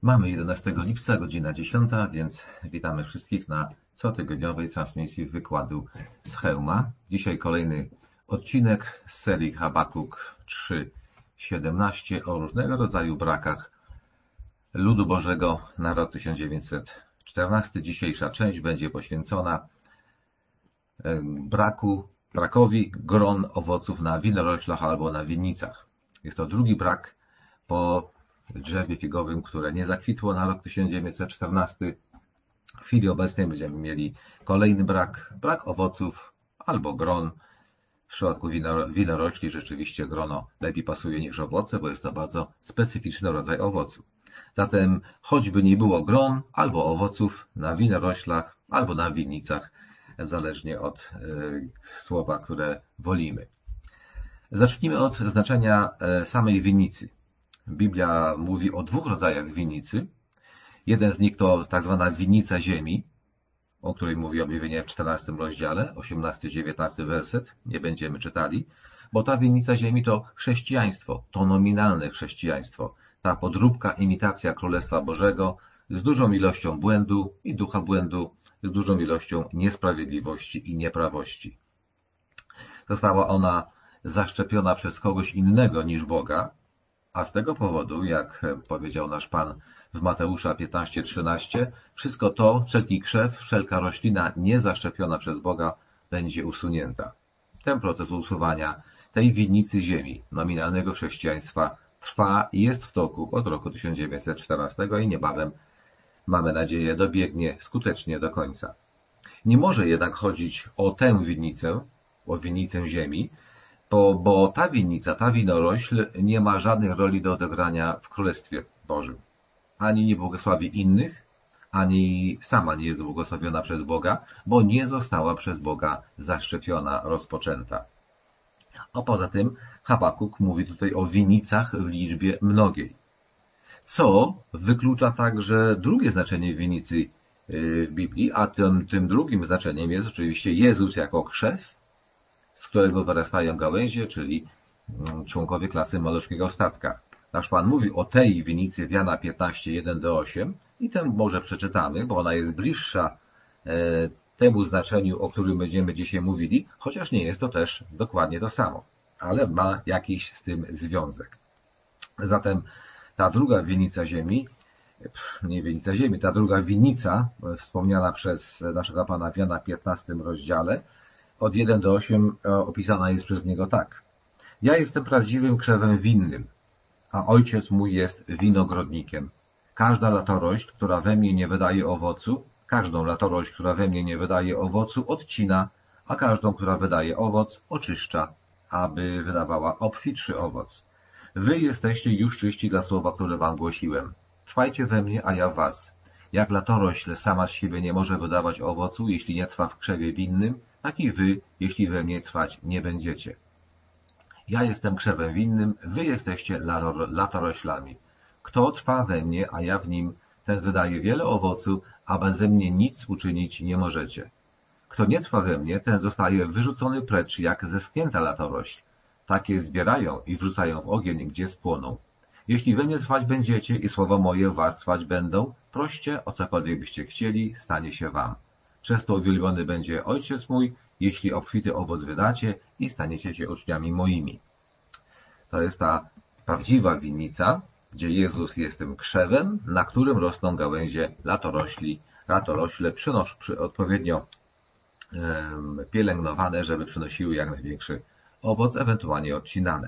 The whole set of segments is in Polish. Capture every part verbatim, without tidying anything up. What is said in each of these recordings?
Mamy jedenastego lipca, godzina dziesiąta, więc witamy wszystkich na cotygodniowej transmisji wykładu z Chełma. Dzisiaj kolejny odcinek z serii Habakuk trzy siedemnaście o różnego rodzaju brakach ludu Bożego na rok tysiąc dziewięćset czternasty. Dzisiejsza część będzie poświęcona braku, brakowi gron owoców na winoroślach albo na winnicach. Jest to drugi brak po drzewie figowym, które nie zakwitło na rok tysiąc dziewięćset czternasty. W chwili obecnej będziemy mieli kolejny brak, brak owoców albo gron. W przypadku winorośli rzeczywiście grono lepiej pasuje niż owoce, bo jest to bardzo specyficzny rodzaj owocu. Zatem choćby nie było gron albo owoców na winoroślach albo na winnicach, zależnie od y, słowa, które wolimy. Zacznijmy od znaczenia samej winnicy. Biblia mówi o dwóch rodzajach winnicy. Jeden z nich to tak zwana winnica ziemi, o której mówi objawienie w czternastym rozdziale, osiemnasty dziewiętnasty werset. Nie będziemy czytali, bo ta winnica ziemi to chrześcijaństwo, to nominalne chrześcijaństwo, ta podróbka, imitacja Królestwa Bożego z dużą ilością błędu i ducha błędu, z dużą ilością niesprawiedliwości i nieprawości. Została ona zaszczepiona przez kogoś innego niż Boga, a z tego powodu, jak powiedział nasz Pan w Mateusza piętnaście trzynaście, wszystko to, wszelki krzew, wszelka roślina niezaszczepiona przez Boga będzie usunięta. Ten proces usuwania tej winnicy ziemi, nominalnego chrześcijaństwa, trwa i jest w toku od roku tysiąc dziewięćset czternastego i niebawem, mamy nadzieję, dobiegnie skutecznie do końca. Nie może jednak chodzić o tę winnicę, o winnicę ziemi, Bo, bo ta winnica, ta winorośl nie ma żadnej roli do odegrania w Królestwie Bożym. Ani nie błogosławi innych, ani sama nie jest błogosławiona przez Boga, bo nie została przez Boga zaszczepiona, rozpoczęta. A poza tym Habakuk mówi tutaj o winnicach w liczbie mnogiej. Co wyklucza także drugie znaczenie winnicy w Biblii, a tym, tym drugim znaczeniem jest oczywiście Jezus jako krzew, z którego wyrastają gałęzie, czyli członkowie klasy malowskiego statka. Nasz Pan mówi o tej winnicy w Jana piętnaście jeden do ósmego i tę może przeczytamy, bo ona jest bliższa temu znaczeniu, o którym będziemy dzisiaj mówili, chociaż nie jest to też dokładnie to samo, ale ma jakiś z tym związek. Zatem ta druga winnica ziemi, nie winnica ziemi, ta druga winnica wspomniana przez naszego Pana w Jana piętnastym rozdziale, od jeden do ósmego opisana jest przez niego tak. Ja jestem prawdziwym krzewem winnym, a ojciec mój jest winogrodnikiem. Każda latorośl, która we mnie nie wydaje owocu, każdą latorośl, która we mnie nie wydaje owocu, odcina, a każdą, która wydaje owoc, oczyszcza, aby wydawała obfitszy owoc. Wy jesteście już czyści dla słowa, które wam głosiłem. Trwajcie we mnie, a ja w was. Jak latorośl sama z siebie nie może wydawać owocu, jeśli nie trwa w krzewie winnym, tak i wy, jeśli we mnie trwać nie będziecie. Ja jestem krzewem winnym, wy jesteście latoroślami. Kto trwa we mnie, a ja w nim, ten wydaje wiele owocu, a beze mnie nic uczynić nie możecie. Kto nie trwa we mnie, ten zostaje wyrzucony precz jak zeschnięta latorośl. Takie zbierają i wrzucają w ogień, gdzie spłoną. Jeśli we mnie trwać będziecie i słowa moje w was trwać będą, proście o cokolwiek byście chcieli, stanie się wam. Przez to uwielbiony będzie Ojciec mój, jeśli obfity owoc wydacie i staniecie się uczniami moimi. To jest ta prawdziwa winnica, gdzie Jezus jest tym krzewem, na którym rosną gałęzie latorośli, latorośle przynosz, przy, odpowiednio um, pielęgnowane, żeby przynosiły jak największy owoc, ewentualnie odcinane.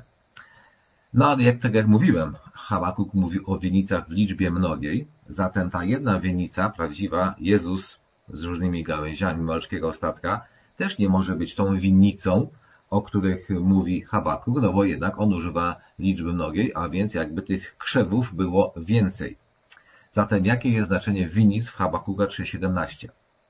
No ale jak, tak jak mówiłem, Habakuk mówi o winnicach w liczbie mnogiej, zatem ta jedna winnica, prawdziwa, Jezus z różnymi gałęziami malowskiego statka, też nie może być tą winnicą, o których mówi Habakuk, no bo jednak on używa liczby mnogiej, a więc jakby tych krzewów było więcej. Zatem jakie jest znaczenie winnic w Habakuka trzy siedemnaście?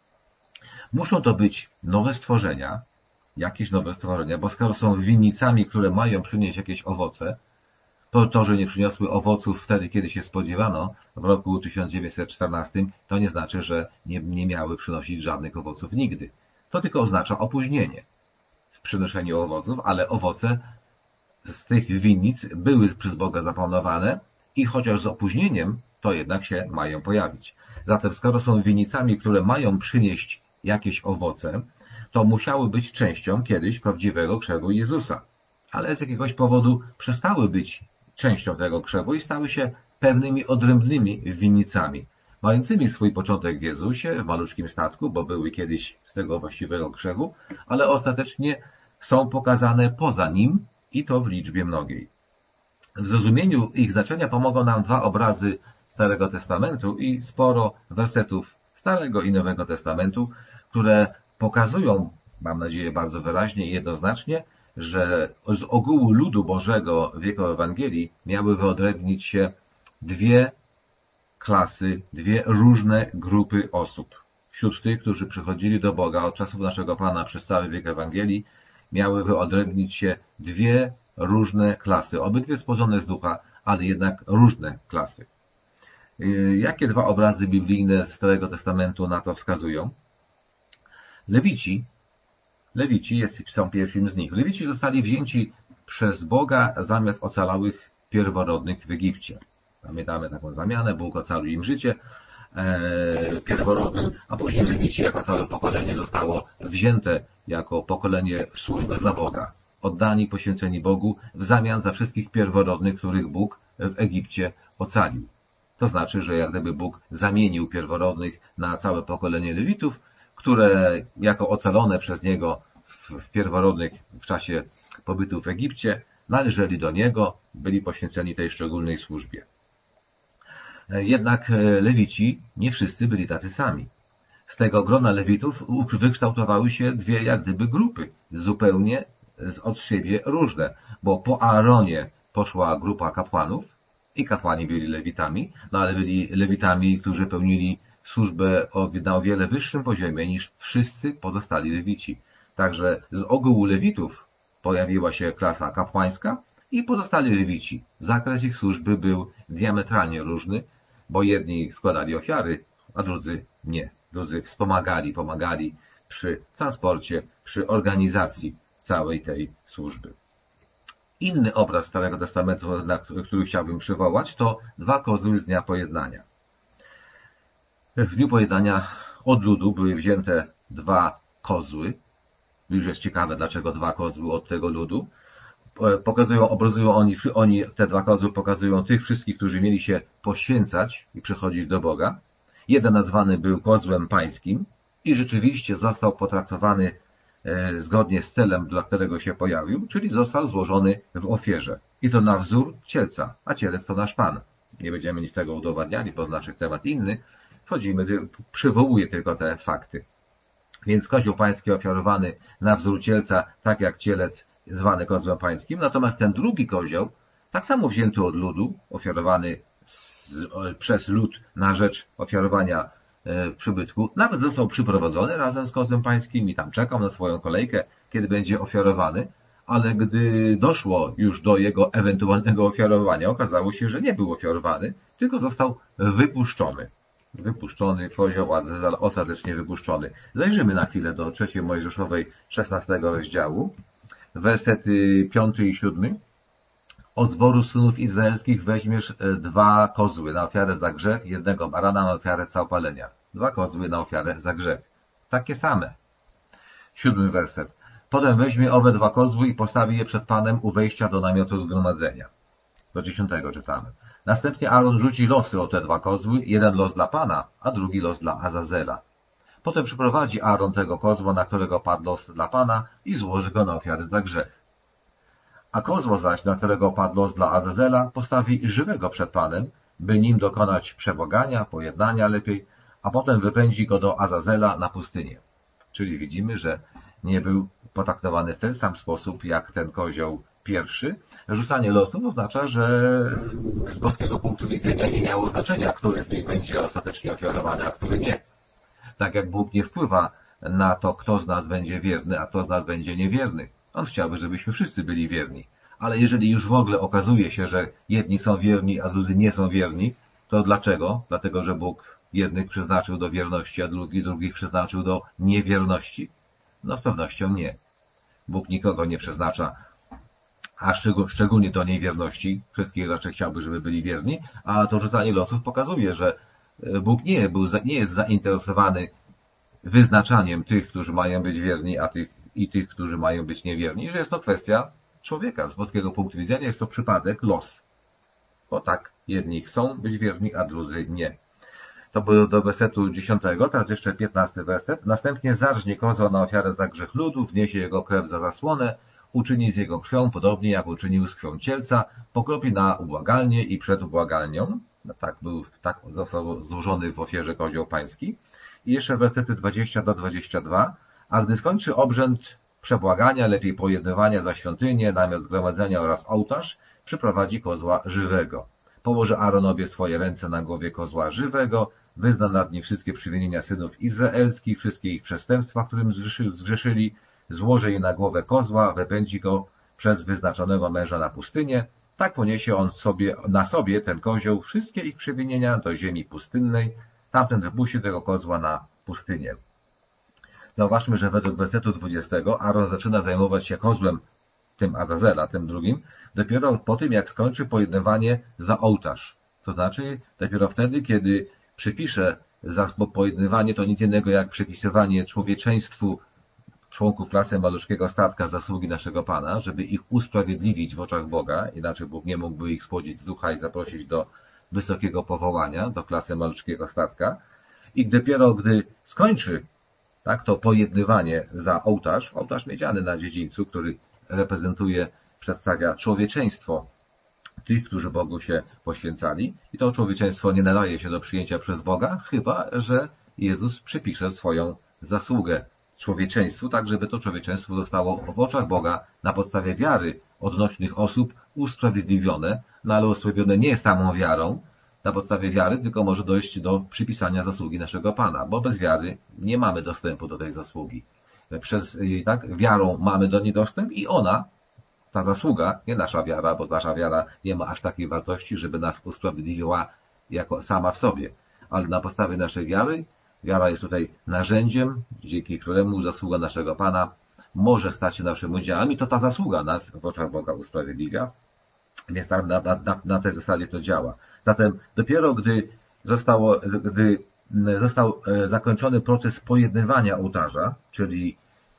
Muszą to być nowe stworzenia, jakieś nowe stworzenia, bo skoro są winnicami, które mają przynieść jakieś owoce, to to, że nie przyniosły owoców wtedy, kiedy się spodziewano, w roku tysiąc dziewięćset czternastym, to nie znaczy, że nie, nie miały przynosić żadnych owoców nigdy. To tylko oznacza opóźnienie w przynoszeniu owoców, ale owoce z tych winnic były przez Boga zaplanowane i chociaż z opóźnieniem, to jednak się mają pojawić. Zatem skoro są winnicami, które mają przynieść jakieś owoce, to musiały być częścią kiedyś prawdziwego krzewu Jezusa. Ale z jakiegoś powodu przestały być częścią tego krzewu i stały się pewnymi odrębnymi winnicami, mającymi swój początek w Jezusie, w maluczkim statku, bo były kiedyś z tego właściwego krzewu, ale ostatecznie są pokazane poza nim i to w liczbie mnogiej. W zrozumieniu ich znaczenia pomogą nam dwa obrazy Starego Testamentu i sporo wersetów Starego i Nowego Testamentu, które pokazują, mam nadzieję bardzo wyraźnie i jednoznacznie, że z ogółu ludu Bożego w wieku Ewangelii miały wyodrębnić się dwie klasy, dwie różne grupy osób. Wśród tych, którzy przychodzili do Boga od czasów naszego Pana przez cały wiek Ewangelii, miały wyodrębnić się dwie różne klasy, obydwie stworzone z ducha, ale jednak różne klasy. Jakie dwa obrazy biblijne z Starego Testamentu na to wskazują? Lewici, Lewici jest, są pierwszym z nich. Lewici zostali wzięci przez Boga zamiast ocalałych pierworodnych w Egipcie. Pamiętamy taką zamianę, Bóg ocalił im życie e, pierworodnym, a później Lewici jako całe pokolenie zostało wzięte jako pokolenie służby dla Boga. Oddani, poświęceni Bogu w zamian za wszystkich pierworodnych, których Bóg w Egipcie ocalił. To znaczy, że jak gdyby Bóg zamienił pierworodnych na całe pokolenie Lewitów, które jako ocalone przez Niego w pierworodnych w czasie pobytu w Egipcie należeli do Niego, byli poświęceni tej szczególnej służbie. Jednak Lewici nie wszyscy byli tacy sami. Z tego grona Lewitów wykształtowały się dwie jak gdyby grupy, zupełnie od siebie różne, bo po Aaronie poszła grupa kapłanów i kapłani byli Lewitami, no ale byli Lewitami, którzy pełnili służbę na o wiele wyższym poziomie niż wszyscy pozostali Lewici. Także z ogółu Lewitów pojawiła się klasa kapłańska i pozostali Lewici. Zakres ich służby był diametralnie różny, bo jedni składali ofiary, a drudzy nie. Drudzy wspomagali, pomagali przy transporcie, przy organizacji całej tej służby. Inny obraz Starego Testamentu, na który chciałbym przywołać, to dwa kozły z Dnia Pojednania. W Dniu Pojednania od ludu były wzięte dwa kozły. Już jest ciekawe, dlaczego dwa kozły od tego ludu. Pokazują, obrazują oni, oni, te dwa kozły pokazują tych wszystkich, którzy mieli się poświęcać i przychodzić do Boga. Jeden nazwany był kozłem pańskim i rzeczywiście został potraktowany zgodnie z celem, dla którego się pojawił, czyli został złożony w ofierze. I to na wzór cielca, a cielec to nasz Pan. Nie będziemy nic tego udowadniali, bo nasz temat inny. Wchodzimy, przywołuję tylko te fakty. Więc kozioł pański ofiarowany na wzór cielca, tak jak cielec zwany kozłem pańskim. Natomiast ten drugi kozioł, tak samo wzięty od ludu, ofiarowany z, przez lud na rzecz ofiarowania w przybytku, nawet został przyprowadzony razem z kozłem pańskim i tam czekał na swoją kolejkę, kiedy będzie ofiarowany, ale gdy doszło już do jego ewentualnego ofiarowania, okazało się, że nie był ofiarowany, tylko został wypuszczony. Wypuszczony, kozioł ostatecznie wypuszczony. Zajrzymy na chwilę do trzeciej Mojżeszowej, szesnastego rozdziału, wersety piąty i siódmy. Od zboru synów izraelskich weźmiesz dwa kozły na ofiarę za grzech, jednego barana na ofiarę całopalenia. Dwa kozły na ofiarę za grzech. Takie same. Siódmy werset. Potem weźmie owe dwa kozły i postawi je przed Panem u wejścia do namiotu zgromadzenia. Do dziesiątego czytamy. Następnie Aaron rzuci losy o te dwa kozły, jeden los dla Pana, a drugi los dla Azazela. Potem przyprowadzi Aaron tego kozła, na którego padł los dla Pana i złoży go na ofiarę za grzech. A kozła zaś, na którego padł los dla Azazela, postawi żywego przed Panem, by nim dokonać przebłagania, pojednania lepiej, a potem wypędzi go do Azazela na pustynię. Czyli widzimy, że nie był potraktowany w ten sam sposób jak ten kozioł pierwszy. Rzucanie losów oznacza, że z boskiego punktu widzenia nie miało znaczenia, który z nich będzie ostatecznie ofiarowany, a który nie. Tak jak Bóg nie wpływa na to, kto z nas będzie wierny, a kto z nas będzie niewierny. On chciałby, żebyśmy wszyscy byli wierni. Ale jeżeli już w ogóle okazuje się, że jedni są wierni, a drudzy nie są wierni, to dlaczego? Dlatego, że Bóg jednych przeznaczył do wierności, a drugi, drugich przeznaczył do niewierności? No z pewnością nie. Bóg nikogo nie przeznacza a szczególnie do niewierności. Wszystkich raczej chciałby, żeby byli wierni, a to rzucanie losów pokazuje, że Bóg nie, był, nie jest zainteresowany wyznaczaniem tych, którzy mają być wierni, a tych, i tych, którzy mają być niewierni, że jest to kwestia człowieka. Z boskiego punktu widzenia jest to przypadek, los. Bo tak, jedni chcą być wierni, a drudzy nie. To było do wersetu dziesiątego, teraz jeszcze piętnasty werset. Następnie zarżnie kozła na ofiarę za grzech ludu, wniesie jego krew za zasłonę, uczyni z jego krwią podobnie jak uczynił z krwią cielca, pokropi na ubłagalnię i przed ubłagalnią. No tak, był, tak został złożony w ofierze kozioł pański. I jeszcze wersety dwadzieścia do dwudziestego drugiego. A gdy skończy obrzęd przebłagania, lepiej pojednywania za świątynię, namiot zgromadzenia oraz ołtarz, przyprowadzi kozła żywego. Położy Aaronowie swoje ręce na głowie kozła żywego, wyzna nad nim wszystkie przywinienia synów izraelskich, wszystkie ich przestępstwa, którym zgrzeszyli, złoży je na głowę kozła, wypędzi go przez wyznaczonego męża na pustynię. Tak poniesie on sobie, na sobie, ten kozioł, wszystkie ich przewinienia do ziemi pustynnej. Tamten wypuści tego kozła na pustynię. Zauważmy, że według wersetu dwudziestego Aaron zaczyna zajmować się kozłem, tym Azazela, tym drugim, dopiero po tym, jak skończy pojednywanie za ołtarz. To znaczy, dopiero wtedy, kiedy przypisze za pojednywanie, to nic innego jak przypisywanie człowieczeństwu członków klasy maluszkiego statka zasługi naszego Pana, żeby ich usprawiedliwić w oczach Boga, inaczej Bóg nie mógłby ich spłodzić z ducha i zaprosić do wysokiego powołania, do klasy maluszkiego statka. I dopiero gdy skończy tak, to pojednywanie za ołtarz, ołtarz miedziany na dziedzińcu, który reprezentuje, przedstawia człowieczeństwo tych, którzy Bogu się poświęcali. I to człowieczeństwo nie nadaje się do przyjęcia przez Boga, chyba że Jezus przypisze swoją zasługę człowieczeństwu, tak żeby to człowieczeństwo zostało w oczach Boga na podstawie wiary odnośnych osób usprawiedliwione, no ale usprawiedliwione nie samą wiarą, na podstawie wiary, tylko może dojść do przypisania zasługi naszego Pana, bo bez wiary nie mamy dostępu do tej zasługi. Przez, tak, wiarą mamy do niej dostęp i ona, ta zasługa, nie nasza wiara, bo nasza wiara nie ma aż takiej wartości, żeby nas usprawiedliwiła jako sama w sobie, ale na podstawie naszej wiary, wiara jest tutaj narzędziem, dzięki któremu zasługa naszego Pana może stać się naszym udziałem i to ta zasługa nas w oczach Boga usprawiedliwia. Więc na, na, na, na tej zasadzie to działa. Zatem dopiero gdy, zostało, gdy został zakończony proces pojednywania ołtarza, czyli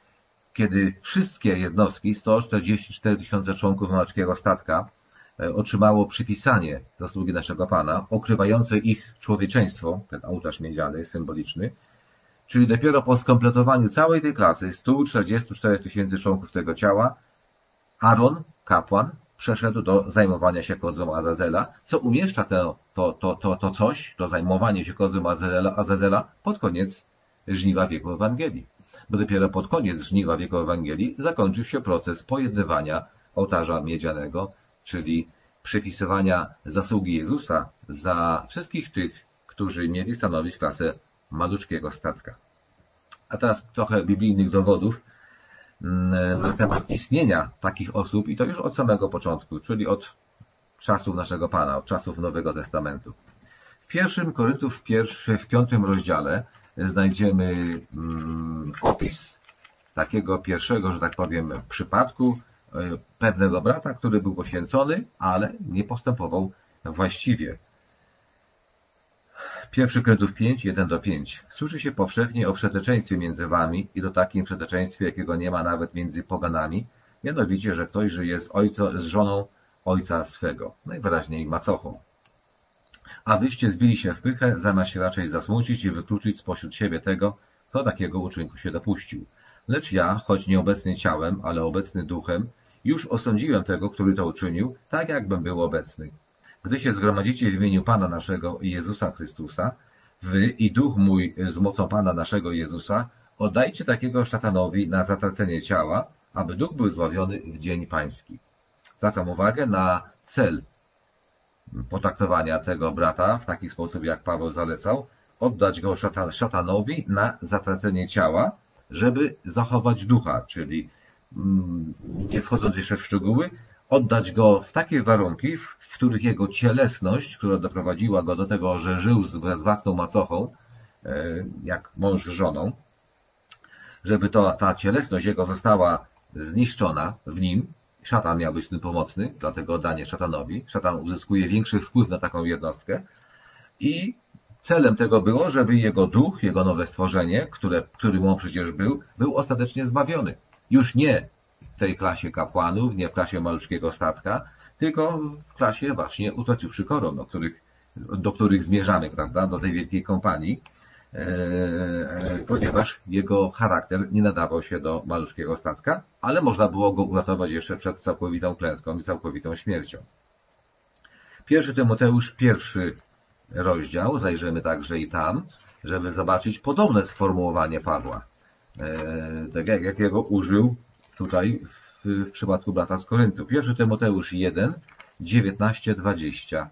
kiedy wszystkie jednostki, sto czterdzieści cztery tysiące członków malackiego statka, otrzymało przypisanie zasługi naszego Pana, okrywające ich człowieczeństwo, ten ołtarz miedziany, symboliczny, czyli dopiero po skompletowaniu całej tej klasy, stu czterdziestu czterech tysięcy członków tego ciała, Aaron, kapłan, przeszedł do zajmowania się kozłem Azazela, co umieszcza to, to, to, to, to coś, to zajmowanie się kozłem Azazela, Azazela pod koniec żniwa wieku Ewangelii. Bo dopiero pod koniec żniwa wieku Ewangelii zakończył się proces pojednywania ołtarza miedzianego, czyli przypisywania zasługi Jezusa za wszystkich tych, którzy mieli stanowić klasę maluczkiego statka. A teraz trochę biblijnych dowodów na temat istnienia takich osób i to już od samego początku, czyli od czasów naszego Pana, od czasów Nowego Testamentu. W pierwszym Koryntów, w piątym rozdziale znajdziemy mm, opis takiego pierwszego, że tak powiem, przypadku pewnego brata, który był poświęcony, ale nie postępował właściwie. Pierwszy Koryntiów pięć, jeden do pięciu. Słyszy się powszechnie o wszeteczeństwie między wami i to takim wszeteczeństwie, jakiego nie ma nawet między poganami, mianowicie, że ktoś żyje z, ojco, z żoną ojca swego, najwyraźniej macochą. A wyście zbili się w pychę, zamiast się raczej zasmucić i wykluczyć spośród siebie tego, kto takiego uczynku się dopuścił. Lecz ja, choć nieobecny ciałem, ale obecny duchem, już osądziłem tego, który to uczynił, tak jakbym był obecny. Gdy się zgromadzicie w imieniu Pana naszego Jezusa Chrystusa, wy i duch mój z mocą Pana naszego Jezusa, oddajcie takiego szatanowi na zatracenie ciała, aby duch był zbawiony w dzień pański. Zwracam uwagę na cel potraktowania tego brata w taki sposób, jak Paweł zalecał, oddać go szatan, szatanowi na zatracenie ciała, żeby zachować ducha, czyli mm, nie wchodząc jeszcze w szczegóły, oddać go w takie warunki, w których jego cielesność, która doprowadziła go do tego, że żył z własną macochą, jak mąż z żoną, żeby to, ta cielesność jego została zniszczona w nim szatan miał być tym pomocny, dlatego oddanie szatanowi. Szatan uzyskuje większy wpływ na taką jednostkę i celem tego było, żeby jego duch, jego nowe stworzenie, które, którym on przecież był, był ostatecznie zbawiony. Już nie w tej klasie kapłanów, nie w klasie maluczkiego statka, tylko w klasie właśnie utraciwszy koron, do których, do których zmierzamy, prawda, do tej wielkiej kompanii, e, ponieważ jego charakter nie nadawał się do maluczkiego statka, ale można było go uratować jeszcze przed całkowitą klęską i całkowitą śmiercią. Pierwszy Tymoteusz, pierwszy rozdział, zajrzymy także i tam, żeby zobaczyć podobne sformułowanie Pawła, e, tak jak, jakiego użył tutaj w, w przypadku brata z Koryntu. Pierwszy Tymoteusz jeden, dziewiętnaście, dwadzieścia.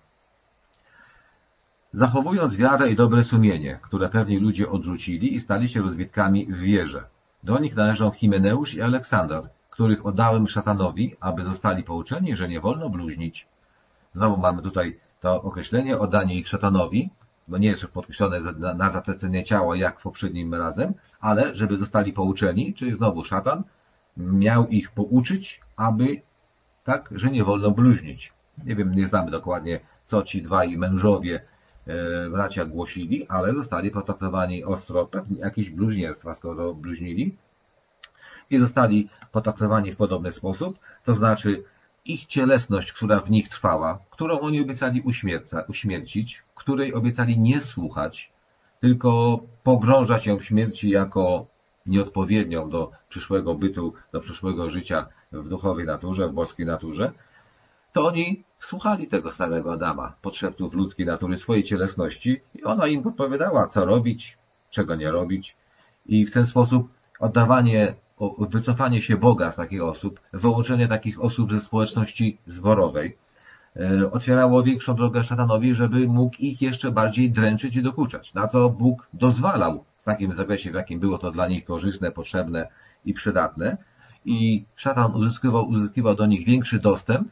Zachowując wiarę i dobre sumienie, które pewni ludzie odrzucili i stali się rozbitkami w wierze. Do nich należą Himeneusz i Aleksander, których oddałem szatanowi, aby zostali pouczeni, że nie wolno bluźnić. Znowu mamy tutaj to określenie, oddanie ich szatanowi, bo nie jest podkreślone na, na zaplecenie ciała jak w poprzednim razem, ale żeby zostali pouczeni, czyli znowu szatan miał ich pouczyć, aby tak, że nie wolno bluźnić. Nie wiem, nie znamy dokładnie, co ci dwaj mężowie e, bracia głosili, ale zostali potraktowani ostro, pewnie jakieś bluźnierstwa, skoro bluźnili, i zostali potraktowani w podobny sposób, to znaczy ich cielesność, która w nich trwała, którą oni obiecali uśmierca, uśmiercić, której obiecali nie słuchać, tylko pogrążać ją w śmierci jako nieodpowiednią do przyszłego bytu, do przyszłego życia w duchowej naturze, w boskiej naturze, to oni słuchali tego starego Adama, podszeptów ludzkiej natury, swojej cielesności i ona im podpowiadała, co robić, czego nie robić i w ten sposób oddawanie, wycofanie się Boga z takich osób, wyłączenie takich osób ze społeczności zborowej otwierało większą drogę szatanowi, żeby mógł ich jeszcze bardziej dręczyć i dokuczać, na co Bóg dozwalał w takim zakresie, w jakim było to dla nich korzystne, potrzebne i przydatne. I szatan uzyskiwał, uzyskiwał do nich większy dostęp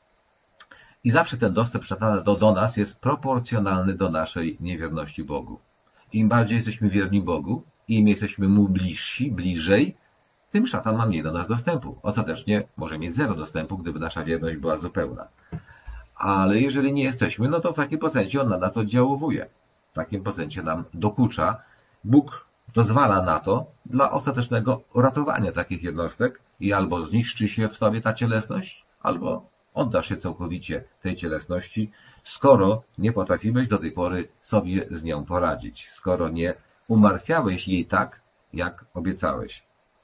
i zawsze ten dostęp szatana do, do nas jest proporcjonalny do naszej niewierności Bogu. Im bardziej jesteśmy wierni Bogu, im jesteśmy Mu bliżsi, bliżej, tym szatan ma mniej do nas dostępu. Ostatecznie może mieć zero dostępu, gdyby nasza wierność była zupełna. Ale jeżeli nie jesteśmy, no to w takim procencie on na nas oddziałuje. W takim procencie nam dokucza. Bóg dozwala na to dla ostatecznego ratowania takich jednostek i albo zniszczy się w tobie ta cielesność, albo oddasz się całkowicie tej cielesności, skoro nie potrafiłeś do tej pory sobie z nią poradzić, skoro nie umartwiałeś jej tak, jak obiecałeś.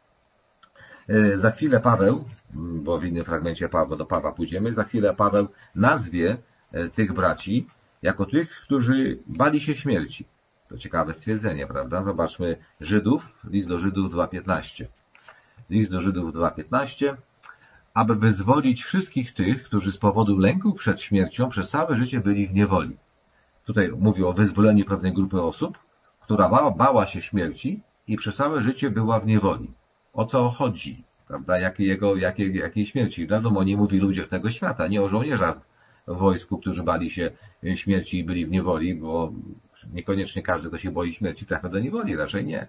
Za chwilę Paweł, bo w innym fragmencie Pawła, do Pawła pójdziemy, za chwilę Paweł nazwie tych braci jako tych, którzy bali się śmierci. To ciekawe stwierdzenie, prawda? Zobaczmy Żydów, list do Żydów dwa piętnaście. List do Żydów dwa piętnaście. Aby wyzwolić wszystkich tych, którzy z powodu lęku przed śmiercią przez całe życie byli w niewoli. Tutaj mówi o wyzwoleniu pewnej grupy osób, która bała, bała się śmierci i przez całe życie była w niewoli. O co chodzi? Prawda? Jakiej, jego, jakiej, jakiej śmierci? Wiadomo, nie mówi ludziach tego świata, nie o żołnierzach w wojsku, którzy bali się śmierci i byli w niewoli, bo niekoniecznie każdy, kto się boi śmierci, trafia do niewoli, raczej nie.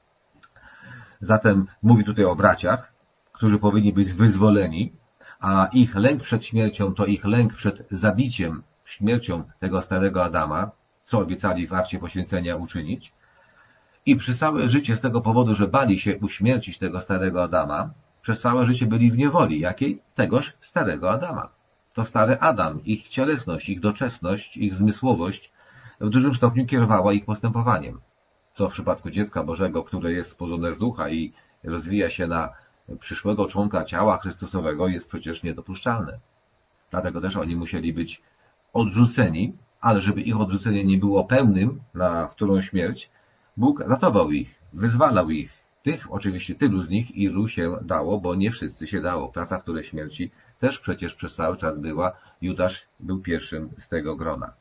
Zatem mówi tutaj o braciach, którzy powinni być wyzwoleni, a ich lęk przed śmiercią to ich lęk przed zabiciem, śmiercią tego starego Adama, co obiecali w akcie poświęcenia uczynić. I przez całe życie z tego powodu, że bali się uśmiercić tego starego Adama, przez całe życie byli w niewoli. Jakiej? Tegoż starego Adama. To stary Adam, ich cielesność, ich doczesność, ich zmysłowość w dużym stopniu kierowała ich postępowaniem. Co w przypadku dziecka Bożego, które jest stworzone z ducha i rozwija się na przyszłego członka ciała Chrystusowego, jest przecież niedopuszczalne. Dlatego też oni musieli być odrzuceni, ale żeby ich odrzucenie nie było pełnym na którą śmierć, Bóg ratował ich, wyzwalał ich. Tych, oczywiście tylu z nich, ilu się dało, bo nie wszyscy się dało. Klasa w której śmierci też przecież przez cały czas była. Judasz był pierwszym z tego grona.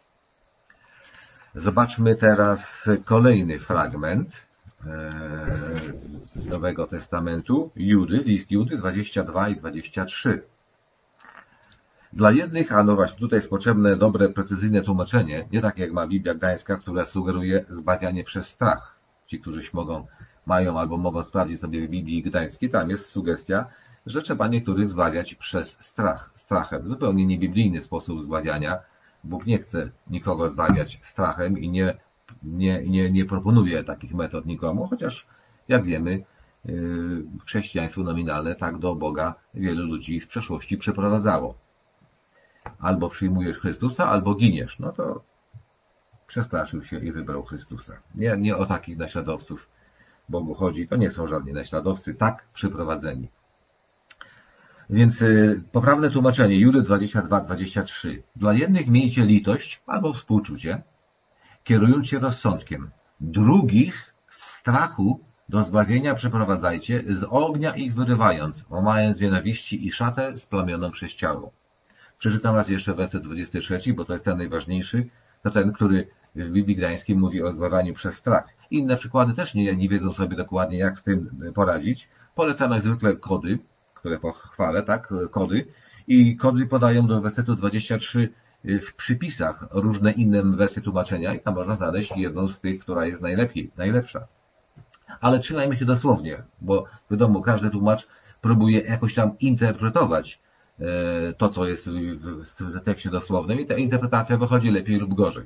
Zobaczmy teraz kolejny fragment z Nowego Testamentu. Judy, list Judy dwadzieścia dwa i dwadzieścia trzy. Dla jednych, a no właśnie tutaj jest potrzebne dobre, precyzyjne tłumaczenie, nie tak jak ma Biblia Gdańska, która sugeruje zbawianie przez strach. Ci, którzy mogą, mają albo mogą sprawdzić sobie w Biblii Gdańskiej, tam jest sugestia że trzeba niektórych zbawiać przez strach, strachem. Zupełnie niebiblijny sposób zbawiania. Bóg nie chce nikogo zbawiać strachem i nie, nie, nie, nie proponuje takich metod nikomu, chociaż jak wiemy, chrześcijaństwo nominalne tak do Boga wielu ludzi w przeszłości przeprowadzało. Albo przyjmujesz Chrystusa, albo giniesz. No to przestraszył się i wybrał Chrystusa. Nie, nie o takich naśladowców Bogu chodzi. To nie są żadni naśladowcy, tak przyprowadzeni. Więc y, poprawne tłumaczenie Judy dwadzieścia dwa dwadzieścia trzy. Dla jednych miejcie litość albo współczucie, kierując się rozsądkiem. Drugich w strachu do zbawienia przeprowadzajcie, z ognia ich wyrywając, omając nienawiści i szatę splamioną przez ciało. Przeczytam raz jeszcze werset dwudziesty trzeci, bo to jest ten najważniejszy. To ten, który w Biblii Gdańskiej mówi o zbawianiu przez strach. Inne przykłady też nie, nie wiedzą sobie dokładnie, jak z tym poradzić. Polecam jak zwykle kody, które pochwalę, tak, kody. I kody podają do wersetu dwudziestego trzeciego w przypisach różne inne wersje tłumaczenia i tam można znaleźć jedną z tych, która jest najlepiej, najlepsza. Ale trzymajmy się dosłownie, bo wiadomo, każdy tłumacz próbuje jakoś tam interpretować to, co jest w tekście dosłownym i ta interpretacja wychodzi lepiej lub gorzej.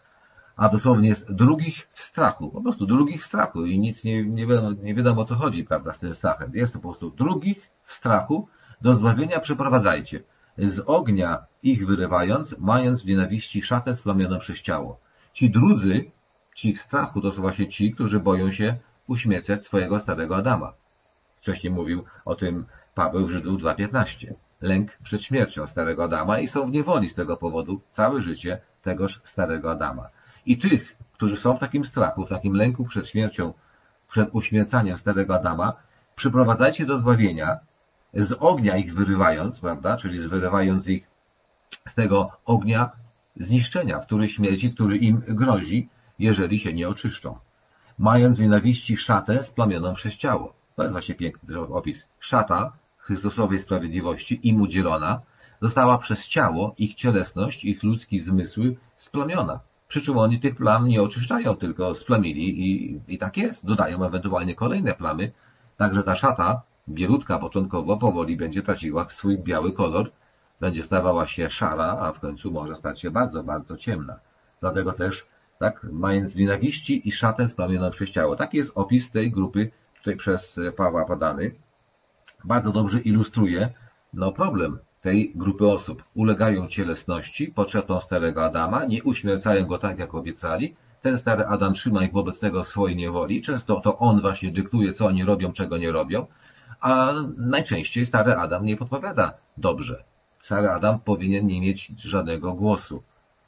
A dosłownie jest drugich w strachu, po prostu drugich w strachu i nic nie, nie, wiadomo, nie wiadomo o co chodzi, prawda, z tym strachem. Jest to po prostu drugich w strachu do zbawienia przeprowadzajcie, z ognia ich wyrywając, mając w nienawiści szatę splamioną przez ciało. Ci drudzy, ci w strachu to są właśnie ci, którzy boją się uśmiercać swojego starego Adama. Wcześniej mówił o tym Paweł w Żydów dwa piętnaście. Lęk przed śmiercią starego Adama i są w niewoli z tego powodu całe życie tegoż starego Adama. I tych, którzy są w takim strachu, w takim lęku przed śmiercią, przed uśmiercaniem starego Adama, przyprowadzajcie do zbawienia, z ognia ich wyrywając, prawda, czyli wyrywając ich z tego ognia zniszczenia, w który śmierci, który im grozi, jeżeli się nie oczyszczą. Mając w nienawiści szatę splamioną przez ciało. To jest właśnie piękny opis. Szata Chrystusowej sprawiedliwości im udzielona została przez ciało, ich cielesność, ich ludzki zmysły splamiona. Przy czym oni tych plam nie oczyszczają, tylko splamili i, i tak jest. Dodają ewentualnie kolejne plamy. Także ta szata, bielutka początkowo, powoli będzie traciła swój biały kolor. Będzie stawała się szara, a w końcu może stać się bardzo, bardzo ciemna. Dlatego też, tak, mając nienawiści i szatę splamioną przez ciało. Taki jest opis tej grupy, tutaj przez Pawła podany. Bardzo dobrze ilustruje no, problem tej grupy osób. Ulegają cielesności, potrzebom starego Adama, nie uśmiercają go tak, jak obiecali. Ten stary Adam trzyma ich wobec tego w swojej niewoli. Często to on właśnie dyktuje, co oni robią, czego nie robią. A najczęściej stary Adam nie podpowiada dobrze. Stary Adam powinien nie mieć żadnego głosu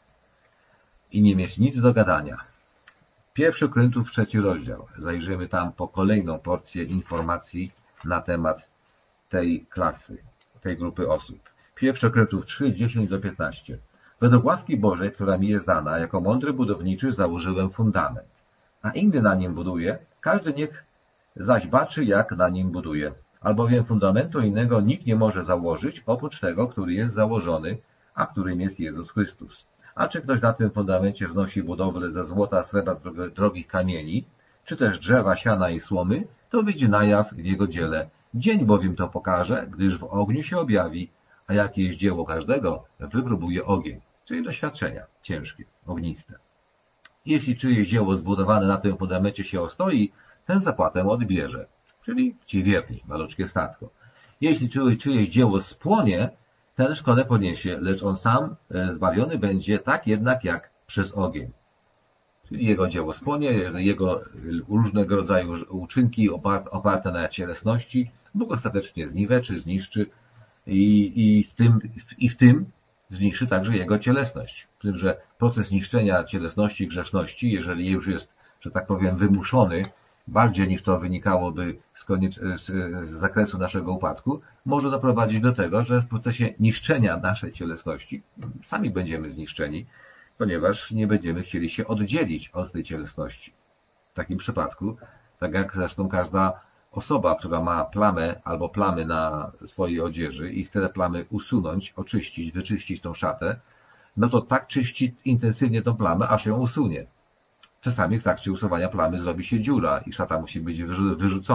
i nie mieć nic do gadania. Pierwszy Koryntiów, trzeci rozdział. Zajrzymy tam po kolejną porcję informacji na temat tej klasy, tej grupy osób. Pierwszy Koryntiów trzy, dziesięć do piętnastu. Według łaski Bożej, która mi jest dana, jako mądry budowniczy założyłem fundament, a inny na nim buduje, każdy niech zaś baczy, jak na nim buduje. Albowiem fundamentu innego nikt nie może założyć, oprócz tego, który jest założony, a którym jest Jezus Chrystus. A czy ktoś na tym fundamencie wznosi budowlę ze złota, srebra, drogich kamieni, czy też drzewa, siana i słomy, to wyjdzie na jaw w jego dziele. Dzień bowiem to pokaże, gdyż w ogniu się objawi, a jakie jest dzieło każdego, wypróbuje ogień, czyli doświadczenia ciężkie, ogniste. Jeśli czyjeś dzieło zbudowane na tym fundamencie się ostoi, ten zapłatę odbierze, czyli ci wierni, maluczkie statko. Jeśli czyjeś dzieło spłonie, ten szkodę poniesie, lecz on sam zbawiony będzie tak jednak jak przez ogień. Czyli jego dzieło spłonie, jego różnego rodzaju uczynki oparte na cielesności Bóg ostatecznie zniweczy, zniszczy i, i, w tym, i w tym zniszczy także jego cielesność. W tym, że proces niszczenia cielesności i grzeszności, jeżeli już jest, że tak powiem, wymuszony, bardziej niż to wynikałoby z, koniec, z zakresu naszego upadku, może doprowadzić do tego, że w procesie niszczenia naszej cielesności sami będziemy zniszczeni, ponieważ nie będziemy chcieli się oddzielić od tej cielesności. W takim przypadku, tak jak zresztą każda osoba, która ma plamę albo plamy na swojej odzieży i chce te plamy usunąć, oczyścić, wyczyścić tą szatę, no to tak czyści intensywnie tą plamę, aż ją usunie. Czasami w trakcie usuwania plamy zrobi się dziura i szata musi być wyrzucona.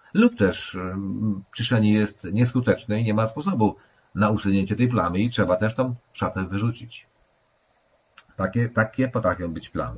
lub też czyszczenie jest nieskuteczne i nie ma sposobu na usunięcie tej plamy i trzeba też tą szatę wyrzucić. Takie, takie potrafią być plamy.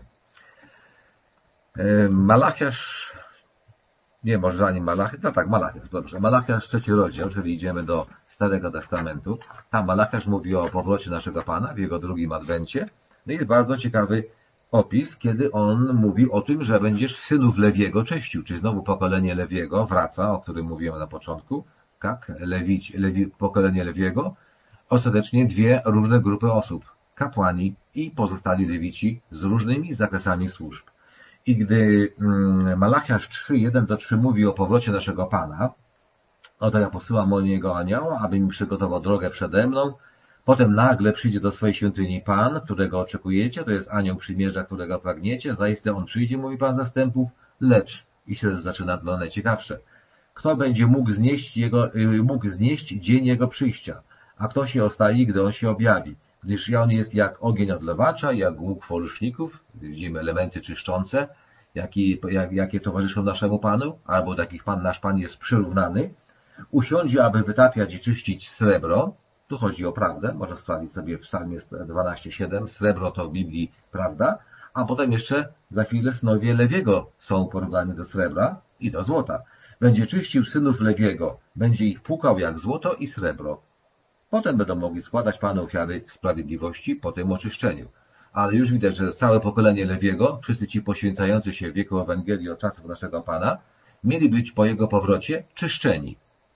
Malachiasz, nie, może zanim Malachiasz, no tak, Malachiasz, dobrze. Malachiasz, trzeci rozdział, czyli idziemy do Starego Testamentu. Tam Malachiasz mówi o powrocie naszego Pana w Jego drugim adwencie. No i jest bardzo ciekawy opis, kiedy on mówi o tym, że będziesz synów Lewiego czyścił, czyli znowu pokolenie Lewiego wraca, o którym mówiłem na początku, tak, Lewić, Lewi, pokolenie Lewiego, ostatecznie dwie różne grupy osób, kapłani i pozostali Lewici z różnymi zakresami służb. I gdy Malachiasz trzy, jeden do trzech mówi o powrocie naszego Pana, oto ja posyłam do Niego anioła, aby mi przygotował drogę przede mną. Potem nagle przyjdzie do swojej świątyni Pan, którego oczekujecie, to jest anioł przymierza, którego pragniecie. Zaiste on przyjdzie, mówi Pan zastępów, lecz, i się zaczyna to najciekawsze, kto będzie mógł znieść, jego, mógł znieść dzień Jego przyjścia, a kto się ostali, gdy On się objawi. Gdyż on jest jak ogień odlewacza, jak łuk foluszników, widzimy elementy czyszczące, jakie, jak, jakie towarzyszą naszemu Panu, albo do jakich Pan, nasz Pan jest przyrównany. Usiądzie, aby wytapiać i czyścić srebro. Tu chodzi o prawdę, można sprawdzić sobie w psalmie dwanaście siedem, srebro to w Biblii prawda, a potem jeszcze za chwilę synowie Lewiego są porównani do srebra i do złota. Będzie czyścił synów Lewiego, będzie ich płukał jak złoto i srebro. Potem będą mogli składać Panu ofiary sprawiedliwości po tym oczyszczeniu. Ale już widać, że całe pokolenie Lewiego, wszyscy ci poświęcający się w wieku Ewangelii od czasów naszego Pana, mieli być po Jego powrocie czyszczeni.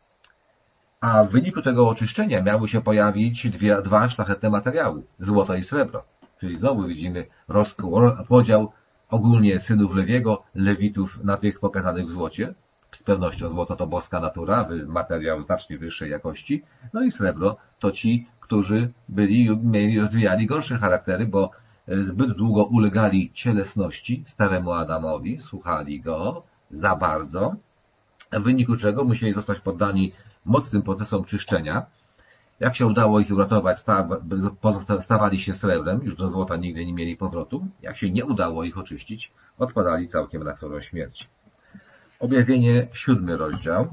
A w wyniku tego oczyszczenia miały się pojawić dwie, dwa szlachetne materiały, złoto i srebro. Czyli znowu widzimy podział ogólnie synów Lewiego, Lewitów na tych pokazanych w złocie. Z pewnością złoto to boska natura, materiał znacznie wyższej jakości. No i srebro to ci, którzy byli, mieli, rozwijali gorsze charaktery, bo zbyt długo ulegali cielesności, staremu Adamowi, słuchali go za bardzo, w wyniku czego musieli zostać poddani mocnym procesom czyszczenia. Jak się udało ich uratować, stawali się srebrem, już do złota nigdy nie mieli powrotu. Jak się nie udało ich oczyścić, odpadali całkiem na chorą śmierć. Objawienie, siódmy rozdział,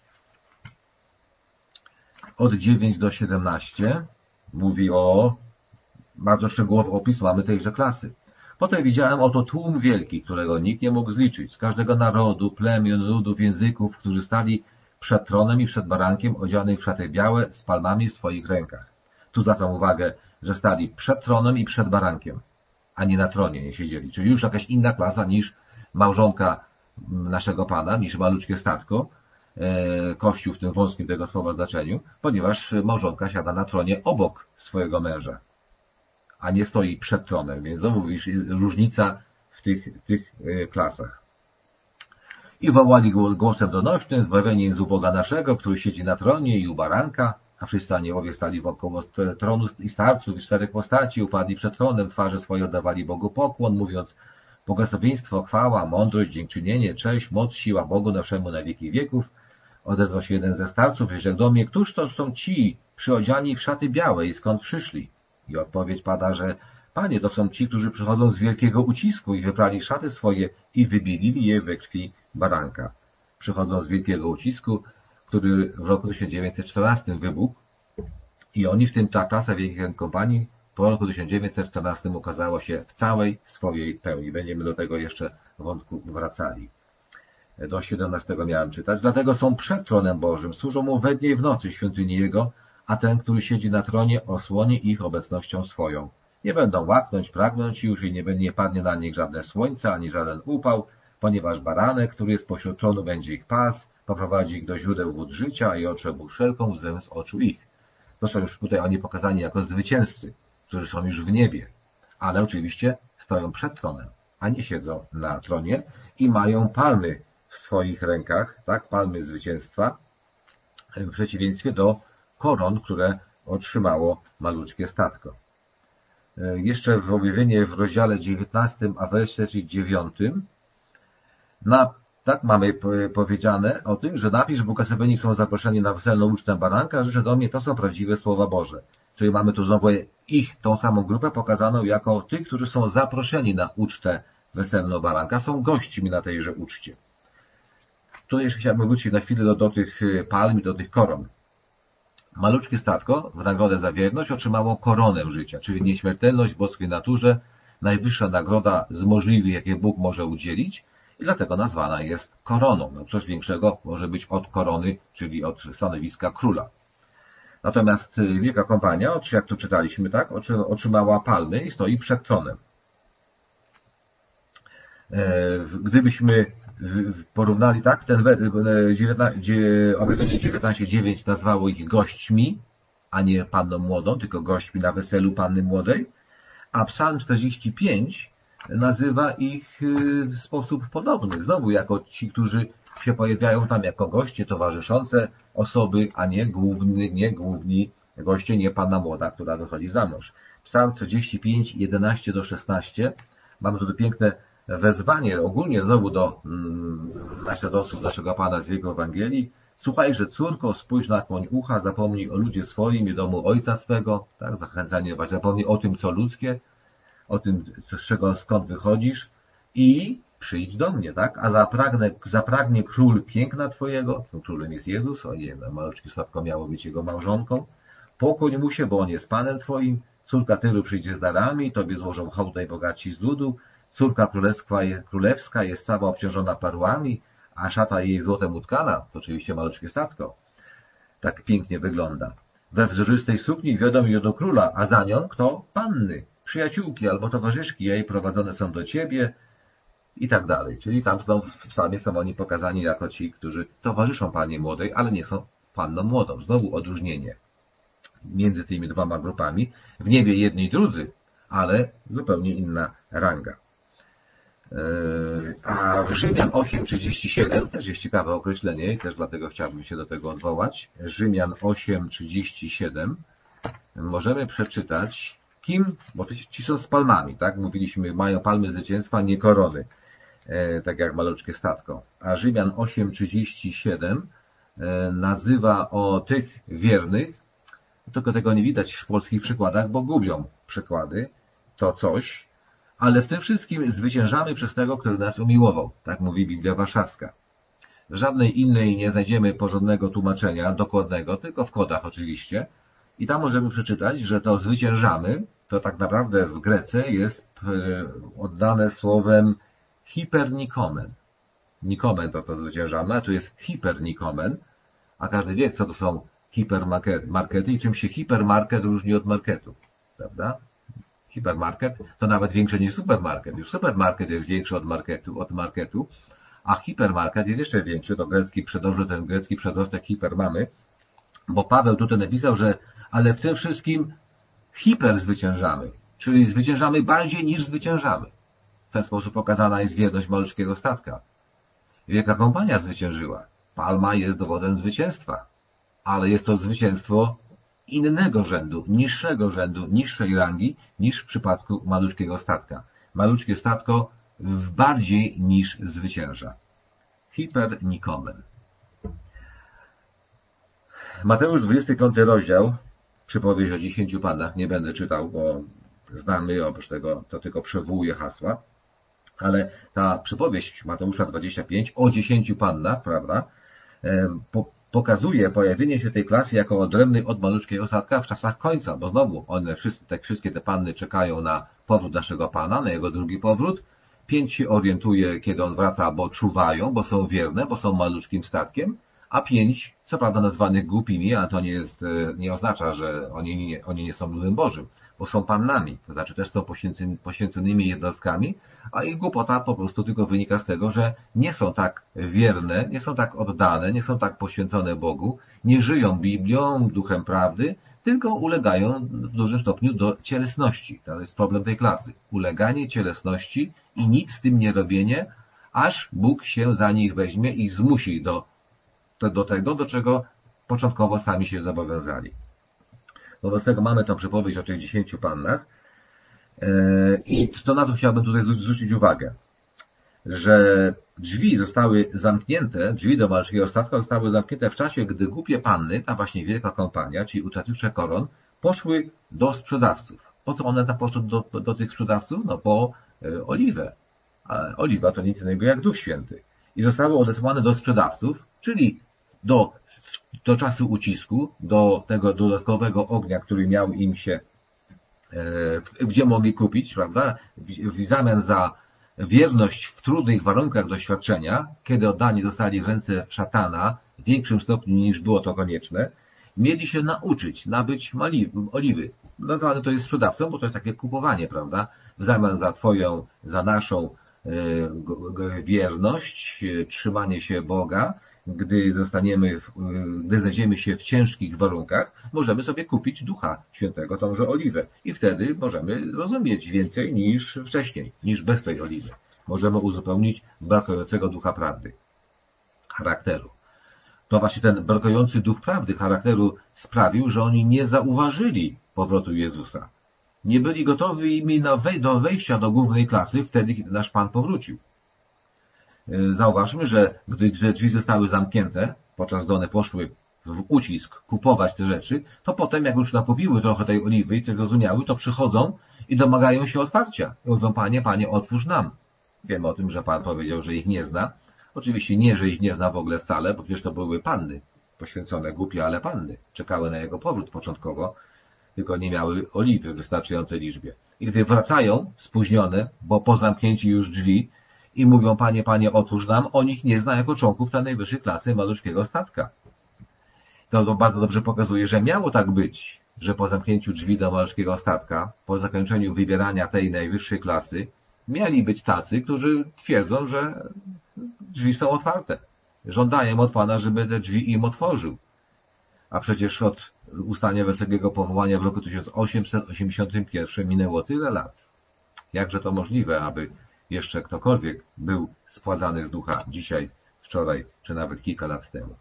od dziewiątego do siedemnastego, mówi o, bardzo szczegółowy opis mamy tejże klasy. Potem widziałem oto tłum wielki, którego nikt nie mógł zliczyć, z każdego narodu, plemion, ludów, języków, którzy stali przed tronem i przed barankiem, odzianych w szaty białe, z palmami w swoich rękach. Tu zwracam uwagę, że stali przed tronem i przed barankiem, a nie na tronie nie siedzieli. Czyli już jakaś inna klasa niż małżonka naszego Pana, niż maluczkie statko, Kościół w tym wąskim tego słowa znaczeniu, ponieważ małżonka siada na tronie obok swojego męża, a nie stoi przed tronem, więc znowu mówisz, różnica w tych, w tych klasach. I wołali głosem donośnym, zbawienie jest u Boga naszego, który siedzi na tronie i u baranka, a wszyscy aniołowie stali wokoło tronu i starców i czterech postaci, upadli przed tronem, twarze swoje oddawali Bogu pokłon, mówiąc: błogosławieństwo, chwała, mądrość, dziękczynienie, cześć, moc, siła Bogu naszemu na wieki wieków. Odezwał się jeden ze starców i rzekł do mnie: któż to są ci przyodziani w szaty białe i skąd przyszli? I odpowiedź pada, że Panie, to są ci, którzy przychodzą z wielkiego ucisku i wyprali szaty swoje i wybielili je we krwi baranka. Przychodzą z wielkiego ucisku, który w roku tysiąc dziewięćset czternastym wybuchł i oni w tym, ta klasa wielkiej kompanii po roku tysiąc dziewięćset czternastym ukazała się w całej swojej pełni. Będziemy do tego jeszcze wątku wracali. Do siedemnastego miałem czytać. Dlatego są przed tronem Bożym, służą mu we dnie i w nocy świątyni Jego, a ten, który siedzi na tronie, osłoni ich obecnością swoją. Nie będą łaknąć, pragnąć już i nie, nie padnie na nich żadne słońce, ani żaden upał, ponieważ baranek, który jest pośród tronu, będzie ich pas, poprowadzi ich do źródeł wód życia i otrze mu wszelką łzę z oczu ich. To są już tutaj oni pokazani jako zwycięzcy, którzy są już w niebie, ale oczywiście stoją przed tronem, a nie siedzą na tronie i mają palmy w swoich rękach, tak, palmy zwycięstwa, w przeciwieństwie do koron, które otrzymało maluczkie statko. Jeszcze w objawieniu w rozdziale dziewiętnastym, a wersecie dziewiątym, na, tak mamy powiedziane o tym, że napisz, że błogosławieni są zaproszeni na weselną ucztę baranka, że do mnie to są prawdziwe słowa Boże. Czyli mamy tu znowu ich, tą samą grupę pokazaną jako tych, którzy są zaproszeni na ucztę weselną baranka, są gośćmi na tejże uczcie. tutaj jeszcze chciałbym wrócić na chwilę do, do tych palm i do tych koron. Maluczkie statko w nagrodę za wierność otrzymało koronę życia, czyli nieśmiertelność w boskiej naturze, najwyższa nagroda z możliwych, jakie Bóg może udzielić i dlatego nazwana jest koroną. No coś większego może być od korony, czyli od stanowiska króla. Natomiast Wielka Kompania, jak tu czytaliśmy, tak, otrzymała palmy i stoi przed tronem. Gdybyśmy porównali, tak, ten dziewiętnaście dziewięć nazwało ich gośćmi, a nie panną młodą, tylko gośćmi na weselu panny młodej, a Psalm czterdzieści pięć nazywa ich w sposób podobny, znowu jako ci, którzy się pojawiają tam jako goście towarzyszące osoby, a nie główny, nie główni goście, nie panna młoda, która wychodzi za mąż. Psalm czterdzieści pięć, jedenaście do szesnastu. Mamy tutaj piękne wezwanie ogólnie znowu do mm, naśladowców naszego Pana z Jego Ewangelii. Słuchajże, córko, spójrz na kłoń ucha, zapomnij o ludzie swoim i domu ojca swego, tak, zachęcanie, właśnie zapomnij o tym, co ludzkie, o tym, z czego, skąd wychodzisz i przyjdź do mnie, tak, a zapragnę, zapragnie król piękna twojego, tym królem jest Jezus, o nie, maluczkie statko miało być jego małżonką, pokłoń mu się, bo on jest Panem twoim, córka Tyru przyjdzie z darami, tobie złożą hołd najbogatsi z ludu, córka królewska, królewska jest cała obciążona perłami, a szata jej złotem utkana, to oczywiście maluczkie statko. Tak pięknie wygląda. We wzorzystej sukni wiodą ją do króla, a za nią kto? Panny, przyjaciółki albo towarzyszki jej prowadzone są do ciebie i tak dalej. Czyli tam znowu w psalmie są oni pokazani jako ci, którzy towarzyszą pannie młodej, ale nie są panną młodą. Znowu odróżnienie między tymi dwoma grupami. W niebie jedni i drudzy, ale zupełnie inna ranga. A w Rzymian osiem trzydzieści siedem też jest ciekawe określenie i też dlatego chciałbym się do tego odwołać. Rzymian osiem trzydzieści siedem możemy przeczytać, kim, bo ci są z palmami, tak? Mówiliśmy, mają palmy zwycięstwa, nie korony, tak jak maluczkie statko. A Rzymian osiem trzydzieści siedem nazywa o tych wiernych, tylko tego nie widać w polskich przykładach, bo gubią przykłady, to coś, ale w tym wszystkim zwyciężamy przez tego, który nas umiłował. Tak mówi Biblia Warszawska. W żadnej innej nie znajdziemy porządnego tłumaczenia, dokładnego, tylko w kodach oczywiście. I tam możemy przeczytać, że to zwyciężamy, to tak naprawdę w Grece jest oddane słowem hipernikomen. Nikomen to to zwyciężamy, a tu jest hipernikomen, a każdy wie, co to są hipermarkety i czym się hipermarket różni od marketu. Prawda? Hipermarket to nawet większe niż supermarket. Już supermarket jest większy od marketu, od marketu, a hipermarket jest jeszcze większy. To grecki przedłuży, ten grecki przedrostek hiper mamy, bo Paweł tutaj napisał, że ale w tym wszystkim hiper zwyciężamy, czyli zwyciężamy bardziej niż zwyciężamy. W ten sposób pokazana jest wierność maluczkiego statka. Wielka Kompania zwyciężyła. Palma jest dowodem zwycięstwa, ale jest to zwycięstwo innego rzędu, niższego rzędu, niższej rangi niż w przypadku maluczkiego statka. Maluczkie statko w bardziej niż zwycięża. Hipernikomen. Mateusz dwudziesty piąty rozdział, przypowieść o dziesięciu pannach, nie będę czytał, bo znamy, oprócz tego to tylko przywołuje hasła, ale ta przypowieść Mateusza dwadzieścia pięć o dziesięciu pannach, prawda, po pokazuje pojawienie się tej klasy jako odrębnej od maluczkiego statka w czasach końca, bo znowu one wszyscy, te, wszystkie te panny czekają na powrót naszego Pana, na jego drugi powrót. Pięć się orientuje, kiedy on wraca, bo czuwają, bo są wierne, bo są maluczkim statkiem, a pięć, co prawda nazwanych głupimi, ale to nie jest, nie oznacza, że oni nie, oni nie są ludem Bożym, bo są pannami, to znaczy też są poświęcony, poświęconymi jednostkami, a ich głupota po prostu tylko wynika z tego, że nie są tak wierne, nie są tak oddane, nie są tak poświęcone Bogu, nie żyją Biblią, duchem prawdy, tylko ulegają w dużym stopniu do cielesności. To jest problem tej klasy. Uleganie cielesności i nic z tym nie robienie, aż Bóg się za nich weźmie i zmusi do, do tego, do czego początkowo sami się zobowiązali. Wobec tego mamy tą przypowieść o tych dziesięciu pannach i to na co chciałbym tutaj zwrócić uwagę, że drzwi zostały zamknięte, drzwi do maluczkiego statka zostały zamknięte w czasie, gdy głupie panny, ta właśnie Wielka Kompania, czyli utraciwsze koron, poszły do sprzedawców. Po co one tam poszły do, do tych sprzedawców? No po e, oliwę. A oliwa to nic innego jak Duch Święty. i zostały odesłane do sprzedawców, czyli do, do czasu ucisku, do tego dodatkowego ognia, który miał im się, e, gdzie mogli kupić, prawda, w, w zamian za wierność w trudnych warunkach doświadczenia, kiedy oddani zostali w ręce szatana w większym stopniu niż było to konieczne, mieli się nauczyć nabyć oliwy. Nazwane to jest sprzedawcą, bo to jest takie kupowanie, prawda? W zamian za twoją, za naszą e, wierność, e, trzymanie się Boga, gdy zostaniemy, w, gdy znajdziemy się w ciężkich warunkach, możemy sobie kupić Ducha Świętego, tąże oliwę. I wtedy możemy rozumieć więcej niż wcześniej, niż bez tej oliwy. Możemy uzupełnić brakującego ducha prawdy, charakteru. To właśnie ten brakujący duch prawdy, charakteru sprawił, że oni nie zauważyli powrotu Jezusa. Nie byli gotowi do wejścia do głównej klasy wtedy, kiedy nasz Pan powrócił. Zauważmy, że gdy drzwi zostały zamknięte, podczas gdy one poszły w ucisk kupować te rzeczy, to potem, jak już nakupiły trochę tej oliwy i coś zrozumiały, to przychodzą i domagają się otwarcia. I mówią, Panie, Panie, otwórz nam. Wiemy o tym, że Pan powiedział, że ich nie zna. Oczywiście nie, że ich nie zna w ogóle wcale, bo przecież to były panny, poświęcone, głupie, ale panny. Czekały na jego powrót początkowo, tylko nie miały oliwy w wystarczającej liczbie. I gdy wracają, spóźnione, bo po zamknięciu już drzwi, i mówią, Panie, Panie, otwórz nam, on ich nie zna jako członków tej najwyższej klasy maluszkiego statka. To, to bardzo dobrze pokazuje, że miało tak być, że po zamknięciu drzwi do maluszkiego statka, po zakończeniu wybierania tej najwyższej klasy, mieli być tacy, którzy twierdzą, że drzwi są otwarte. Żądają od Pana, żeby te drzwi im otworzył. A przecież od ustania Wesołego Powołania w roku tysiąc osiemset osiemdziesiątym pierwszym minęło tyle lat. Jakże to możliwe, aby jeszcze ktokolwiek był spładzany z ducha dzisiaj, wczoraj, czy nawet kilka lat temu.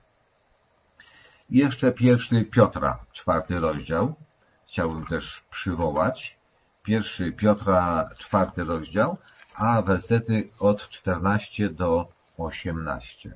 I jeszcze pierwszy Piotra, czwarty rozdział. Chciałbym też przywołać. Pierwszy Piotra, czwarty rozdział, a wersety od czternastego do osiemnastego.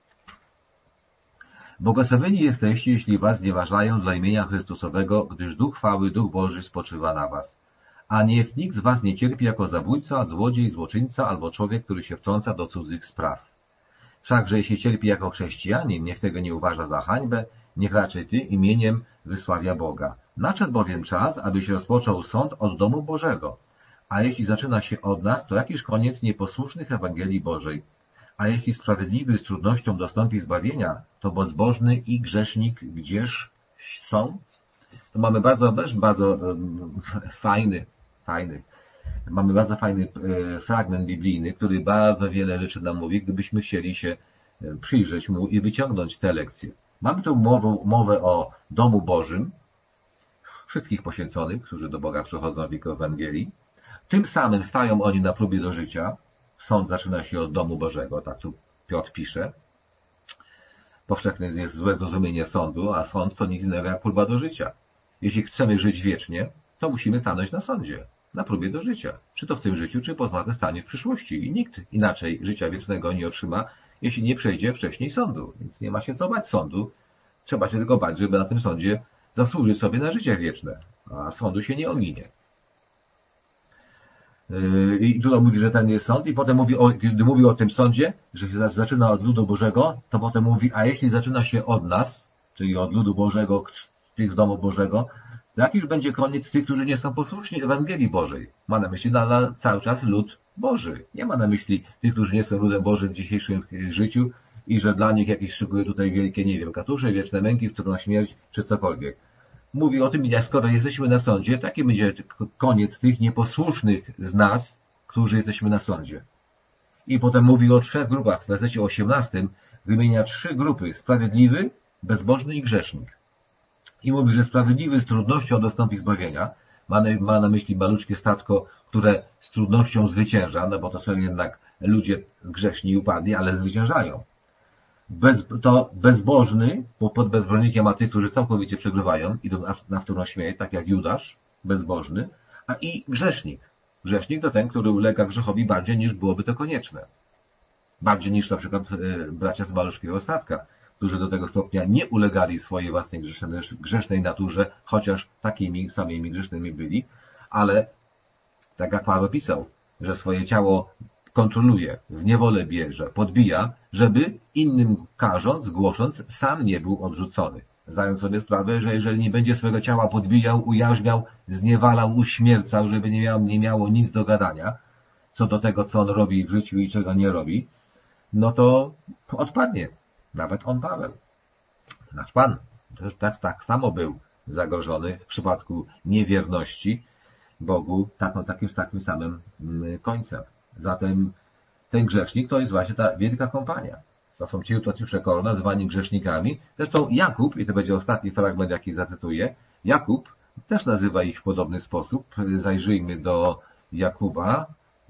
Błogosławieni jesteście, jeśli was znieważają dla imienia Chrystusowego, gdyż Duch chwały, Duch Boży spoczywa na was. A niech nikt z was nie cierpi jako zabójca, złodziej, złoczyńca albo człowiek, który się wtrąca do cudzych spraw. Wszakże jeśli cierpi jako chrześcijanin, niech tego nie uważa za hańbę, niech raczej ty imieniem wysławia Boga. Nadszedł bowiem czas, aby się rozpoczął sąd od domu Bożego. A jeśli zaczyna się od nas, to jakiż koniec nieposłusznych Ewangelii Bożej. A jeśli sprawiedliwy z trudnością dostąpi zbawienia, to bezbożny i grzesznik gdzież są? To mamy bardzo, bardzo um, fajny, fajny, mamy bardzo fajny e, fragment biblijny, który bardzo wiele rzeczy nam mówi, gdybyśmy chcieli się przyjrzeć mu i wyciągnąć te lekcje. Mamy tu mowę, mowę o domu Bożym, wszystkich poświęconych, którzy do Boga przychodzą w wieku Ewangelii. Tym samym stają oni na próbie do życia. Sąd zaczyna się od domu Bożego, tak tu Piotr pisze. Powszechne jest złe zrozumienie sądu, a sąd to nic innego jak próba do życia. Jeśli chcemy żyć wiecznie, to musimy stanąć na sądzie, na próbie do życia. Czy to w tym życiu, czy po zmartwychwstaniu w przyszłości. I nikt inaczej życia wiecznego nie otrzyma, jeśli nie przejdzie wcześniej sądu. Więc nie ma się co bać sądu. Trzeba się tylko bać, żeby na tym sądzie zasłużyć sobie na życie wieczne. A sądu się nie ominie. I tutaj mówi, że ten jest sąd i potem mówi, o, kiedy mówi o tym sądzie, że się zaczyna od ludu Bożego, to potem mówi, a jeśli zaczyna się od nas, czyli od ludu Bożego, tych z domu Bożego, to jaki już będzie koniec tych, którzy nie są posłuszni Ewangelii Bożej? Ma na myśli nadal cały czas lud Boży. Nie ma na myśli tych, którzy nie są ludem Bożym w dzisiejszym życiu i że dla nich jakieś szykuje tutaj wielkie, nie wiem, katusze, wieczne męki, wtórna śmierć, czy cokolwiek. Mówi o tym, jak skoro jesteśmy na sądzie, taki będzie koniec tych nieposłusznych z nas, którzy jesteśmy na sądzie. I potem mówi o trzech grupach. W wersecie osiemnastym wymienia trzy grupy. Sprawiedliwy, bezbożny i grzesznik. I mówi, że sprawiedliwy z trudnością dostąpi zbawienia. Ma na, ma na myśli maluczkie statko, które z trudnością zwycięża, no bo to są jednak ludzie grzeszni i upadli, ale zwyciężają. Bez, to bezbożny, bo pod bezbożnikiem ma tych, którzy całkowicie przegrywają, idą na, na wtórną śmierć, tak jak Judasz, bezbożny, a i grzesznik. Grzesznik to ten, który ulega grzechowi bardziej niż byłoby to konieczne. Bardziej niż na przykład e, bracia z maluszkiego statka, którzy do tego stopnia nie ulegali swojej własnej grzesznej, grzesznej naturze, chociaż takimi samymi grzesznymi byli, ale tak jak Paweł pisał, że swoje ciało kontroluje, w niewolę bierze, podbija, żeby innym karząc, głosząc, sam nie był odrzucony. Zdając sobie sprawę, że jeżeli nie będzie swojego ciała podbijał, ujarzmiał, zniewalał, uśmiercał, żeby nie miało, nie miało nic do gadania co do tego, co on robi w życiu i czego nie robi, no to odpadnie. Nawet on, Paweł. Nasz Pan też tak, tak samo był zagrożony w przypadku niewierności Bogu taką, takim, takim samym końcem. Zatem ten grzesznik to jest właśnie ta wielka kompania. To są ci utraciwsze koło, nazywani grzesznikami. Zresztą Jakub, i to będzie ostatni fragment, jaki zacytuję, Jakub też nazywa ich w podobny sposób. Zajrzyjmy do Jakuba,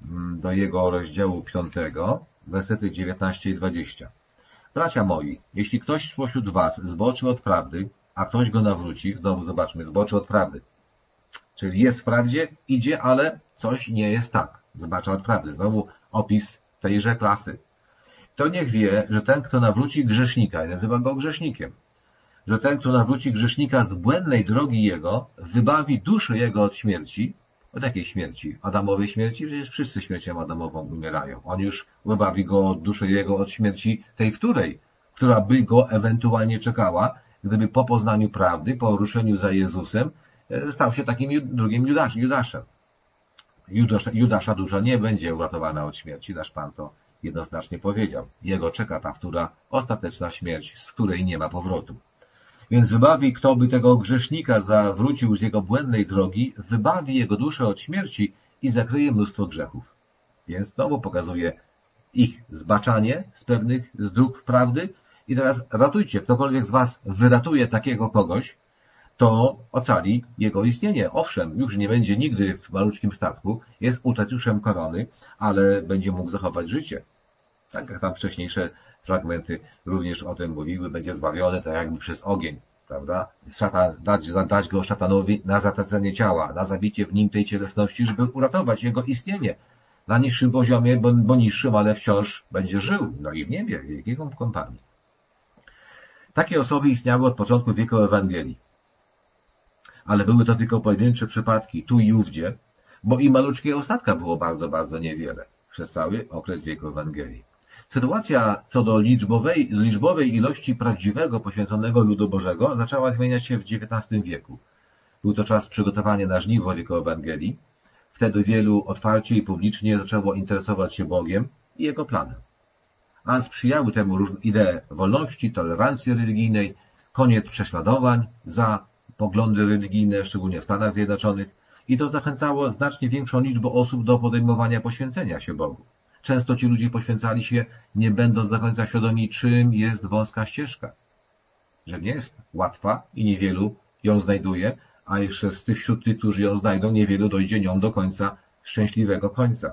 do jego rozdziału piątego, wersety dziewiętnaście i dwadzieścia. Bracia moi, jeśli ktoś spośród was zboczy od prawdy, a ktoś go nawróci, znowu zobaczmy, zboczy od prawdy. Czyli jest w prawdzie, idzie, ale coś nie jest tak. Zbacza od prawdy. Znowu opis tejże klasy. To niech wie, że ten, kto nawróci grzesznika, i nazywa go grzesznikiem, że ten, kto nawróci grzesznika z błędnej drogi jego, wybawi duszę jego od śmierci. Od jakiej śmierci? Adamowej śmierci? Przecież wszyscy śmiercią Adamową umierają. On już wybawi go od duszy jego od śmierci tej wtórej, która by go ewentualnie czekała, gdyby po poznaniu prawdy, po ruszeniu za Jezusem, stał się takim drugim Judaszem. Judasza, Judasza dusza nie będzie uratowana od śmierci, nasz Pan to jednoznacznie powiedział. Jego czeka ta wtóra, ostateczna śmierć, z której nie ma powrotu. Więc wybawi, kto by tego grzesznika zawrócił z jego błędnej drogi, wybawi jego duszę od śmierci i zakryje mnóstwo grzechów. Więc znowu pokazuje ich zbaczanie z pewnych z dróg prawdy. I teraz ratujcie, ktokolwiek z was wyratuje takiego kogoś, to ocali jego istnienie. Owszem, już nie będzie nigdy w malutkim statku, jest utraciuszem korony, ale będzie mógł zachować życie. Tak jak tam wcześniejsze fragmenty również o tym mówiły, będzie zbawiony tak jakby przez ogień, prawda? Szatan, dać, dać go szatanowi na zatracenie ciała, na zabicie w nim tej cielesności, żeby uratować jego istnienie. Na niższym poziomie, bo, bo niższym, ale wciąż będzie żył. No i w niebie, w wielkiej kompanii. Takie osoby istniały od początku wieku Ewangelii. Ale były to tylko pojedyncze przypadki, tu i ówdzie, bo i maluczkiego statka było bardzo, bardzo niewiele przez cały okres wieku Ewangelii. Sytuacja co do liczbowej, liczbowej ilości prawdziwego, poświęconego ludu Bożego zaczęła zmieniać się w dziewiętnastym wieku. Był to czas przygotowania na żniwo wieku Ewangelii. Wtedy wielu otwarcie i publicznie zaczęło interesować się Bogiem i Jego planem. A sprzyjały temu różne idee wolności, tolerancji religijnej, koniec prześladowań za poglądy religijne, szczególnie w Stanach Zjednoczonych, i to zachęcało znacznie większą liczbę osób do podejmowania poświęcenia się Bogu. Często ci ludzie poświęcali się, nie będąc do końca świadomi, czym jest wąska ścieżka. Że nie jest łatwa i niewielu ją znajduje, a jeszcze z tych wśród tych, którzy ją znajdą, niewielu dojdzie nią do końca, szczęśliwego końca.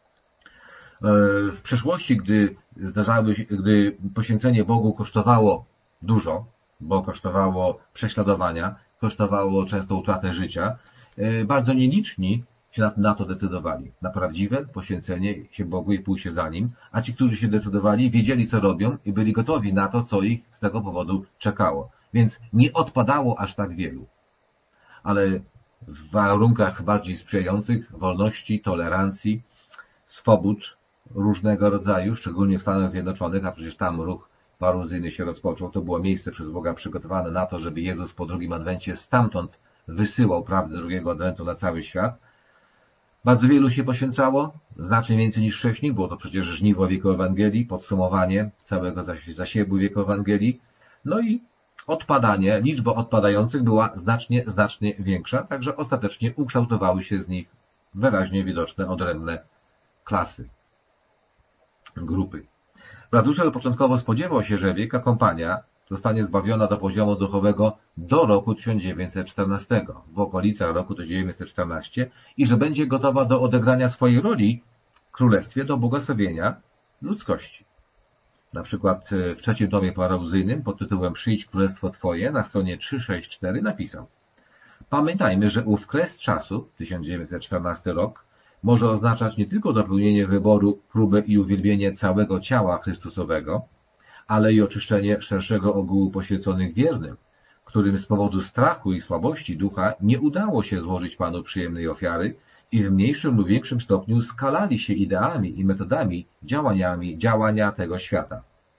W przeszłości, gdy zdarzały się, gdy poświęcenie Bogu kosztowało dużo, bo kosztowało prześladowania, kosztowało często utratę życia, bardzo nieliczni się na to decydowali. Na prawdziwe poświęcenie się Bogu i pójście za Nim, a ci, którzy się decydowali, wiedzieli, co robią i byli gotowi na to, co ich z tego powodu czekało. Więc nie odpadało aż tak wielu. Ale w warunkach bardziej sprzyjających wolności, tolerancji, swobód różnego rodzaju, szczególnie w Stanach Zjednoczonych, a przecież tam ruch paruzyjny się rozpoczął, to było miejsce przez Boga przygotowane na to, żeby Jezus po drugim adwencie stamtąd wysyłał prawdę drugiego adwentu na cały świat. Bardzo wielu się poświęcało, znacznie więcej niż wcześniej, było to przecież żniwo wieku Ewangelii, podsumowanie całego zasiebu wieku Ewangelii, no i odpadanie, liczba odpadających była znacznie, znacznie większa, także ostatecznie ukształtowały się z nich wyraźnie widoczne, odrębne klasy, grupy. Brat początkowo spodziewał się, że wielka kompania zostanie zbawiona do poziomu duchowego do roku tysiąc dziewięćset czternastego, w okolicach roku tysiąc dziewięćset czternastego i że będzie gotowa do odegrania swojej roli w królestwie do błogosławienia ludzkości. Na przykład w trzecim tomie paruzyjnym pod tytułem Przyjdź królestwo Twoje na stronie trzysta sześćdziesiąt cztery napisał: Pamiętajmy, że ów kres czasu, tysiąc dziewięćset czternasty rok, może oznaczać nie tylko dopełnienie wyboru, próbę i uwielbienie całego ciała Chrystusowego, ale i oczyszczenie szerszego ogółu poświęconych wiernym, którym z powodu strachu i słabości ducha nie udało się złożyć Panu przyjemnej ofiary i w mniejszym lub większym stopniu skalali się ideami i metodami działaniami, działania tego świata.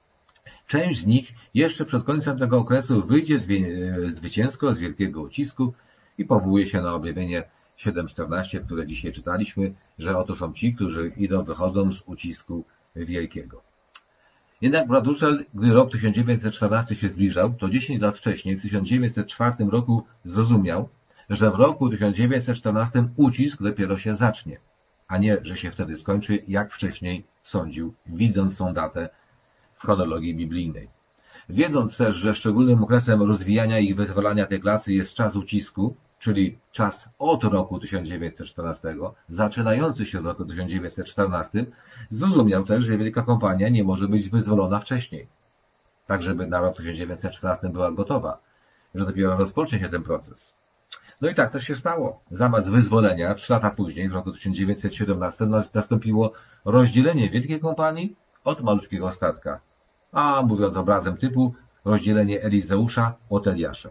Część z nich jeszcze przed końcem tego okresu wyjdzie zwycięsko z wielkiego ucisku i powołuje się na objawienie siedem czternaście, które dzisiaj czytaliśmy, że oto są ci, którzy idą, wychodzą z ucisku wielkiego. Jednak brat Russell, gdy rok tysiąc dziewięćset czternasty się zbliżał, to dziesięć lat wcześniej, w tysiąc dziewięćset czwartym roku, zrozumiał, że w roku tysiąc dziewięćset czternastym ucisk dopiero się zacznie, a nie, że się wtedy skończy, jak wcześniej sądził, widząc tą datę w chronologii biblijnej. Wiedząc też, że szczególnym okresem rozwijania i wyzwalania tej klasy jest czas ucisku, czyli czas od roku tysiąc dziewięćset czternastego, zaczynający się w roku tysiąc dziewięćset czternastym, zrozumiał też, że Wielka Kompania nie może być wyzwolona wcześniej, tak żeby na rok tysiąc dziewięćset czternasty była gotowa, że dopiero rozpocznie się ten proces. No i tak też się stało. Zamiast wyzwolenia, trzy lata później, w roku tysiąc dziewięćset siedemnastym, nastąpiło rozdzielenie Wielkiej Kompanii od malutkiego statka, a mówiąc obrazem typu, rozdzielenie Elizeusza od Eliasza.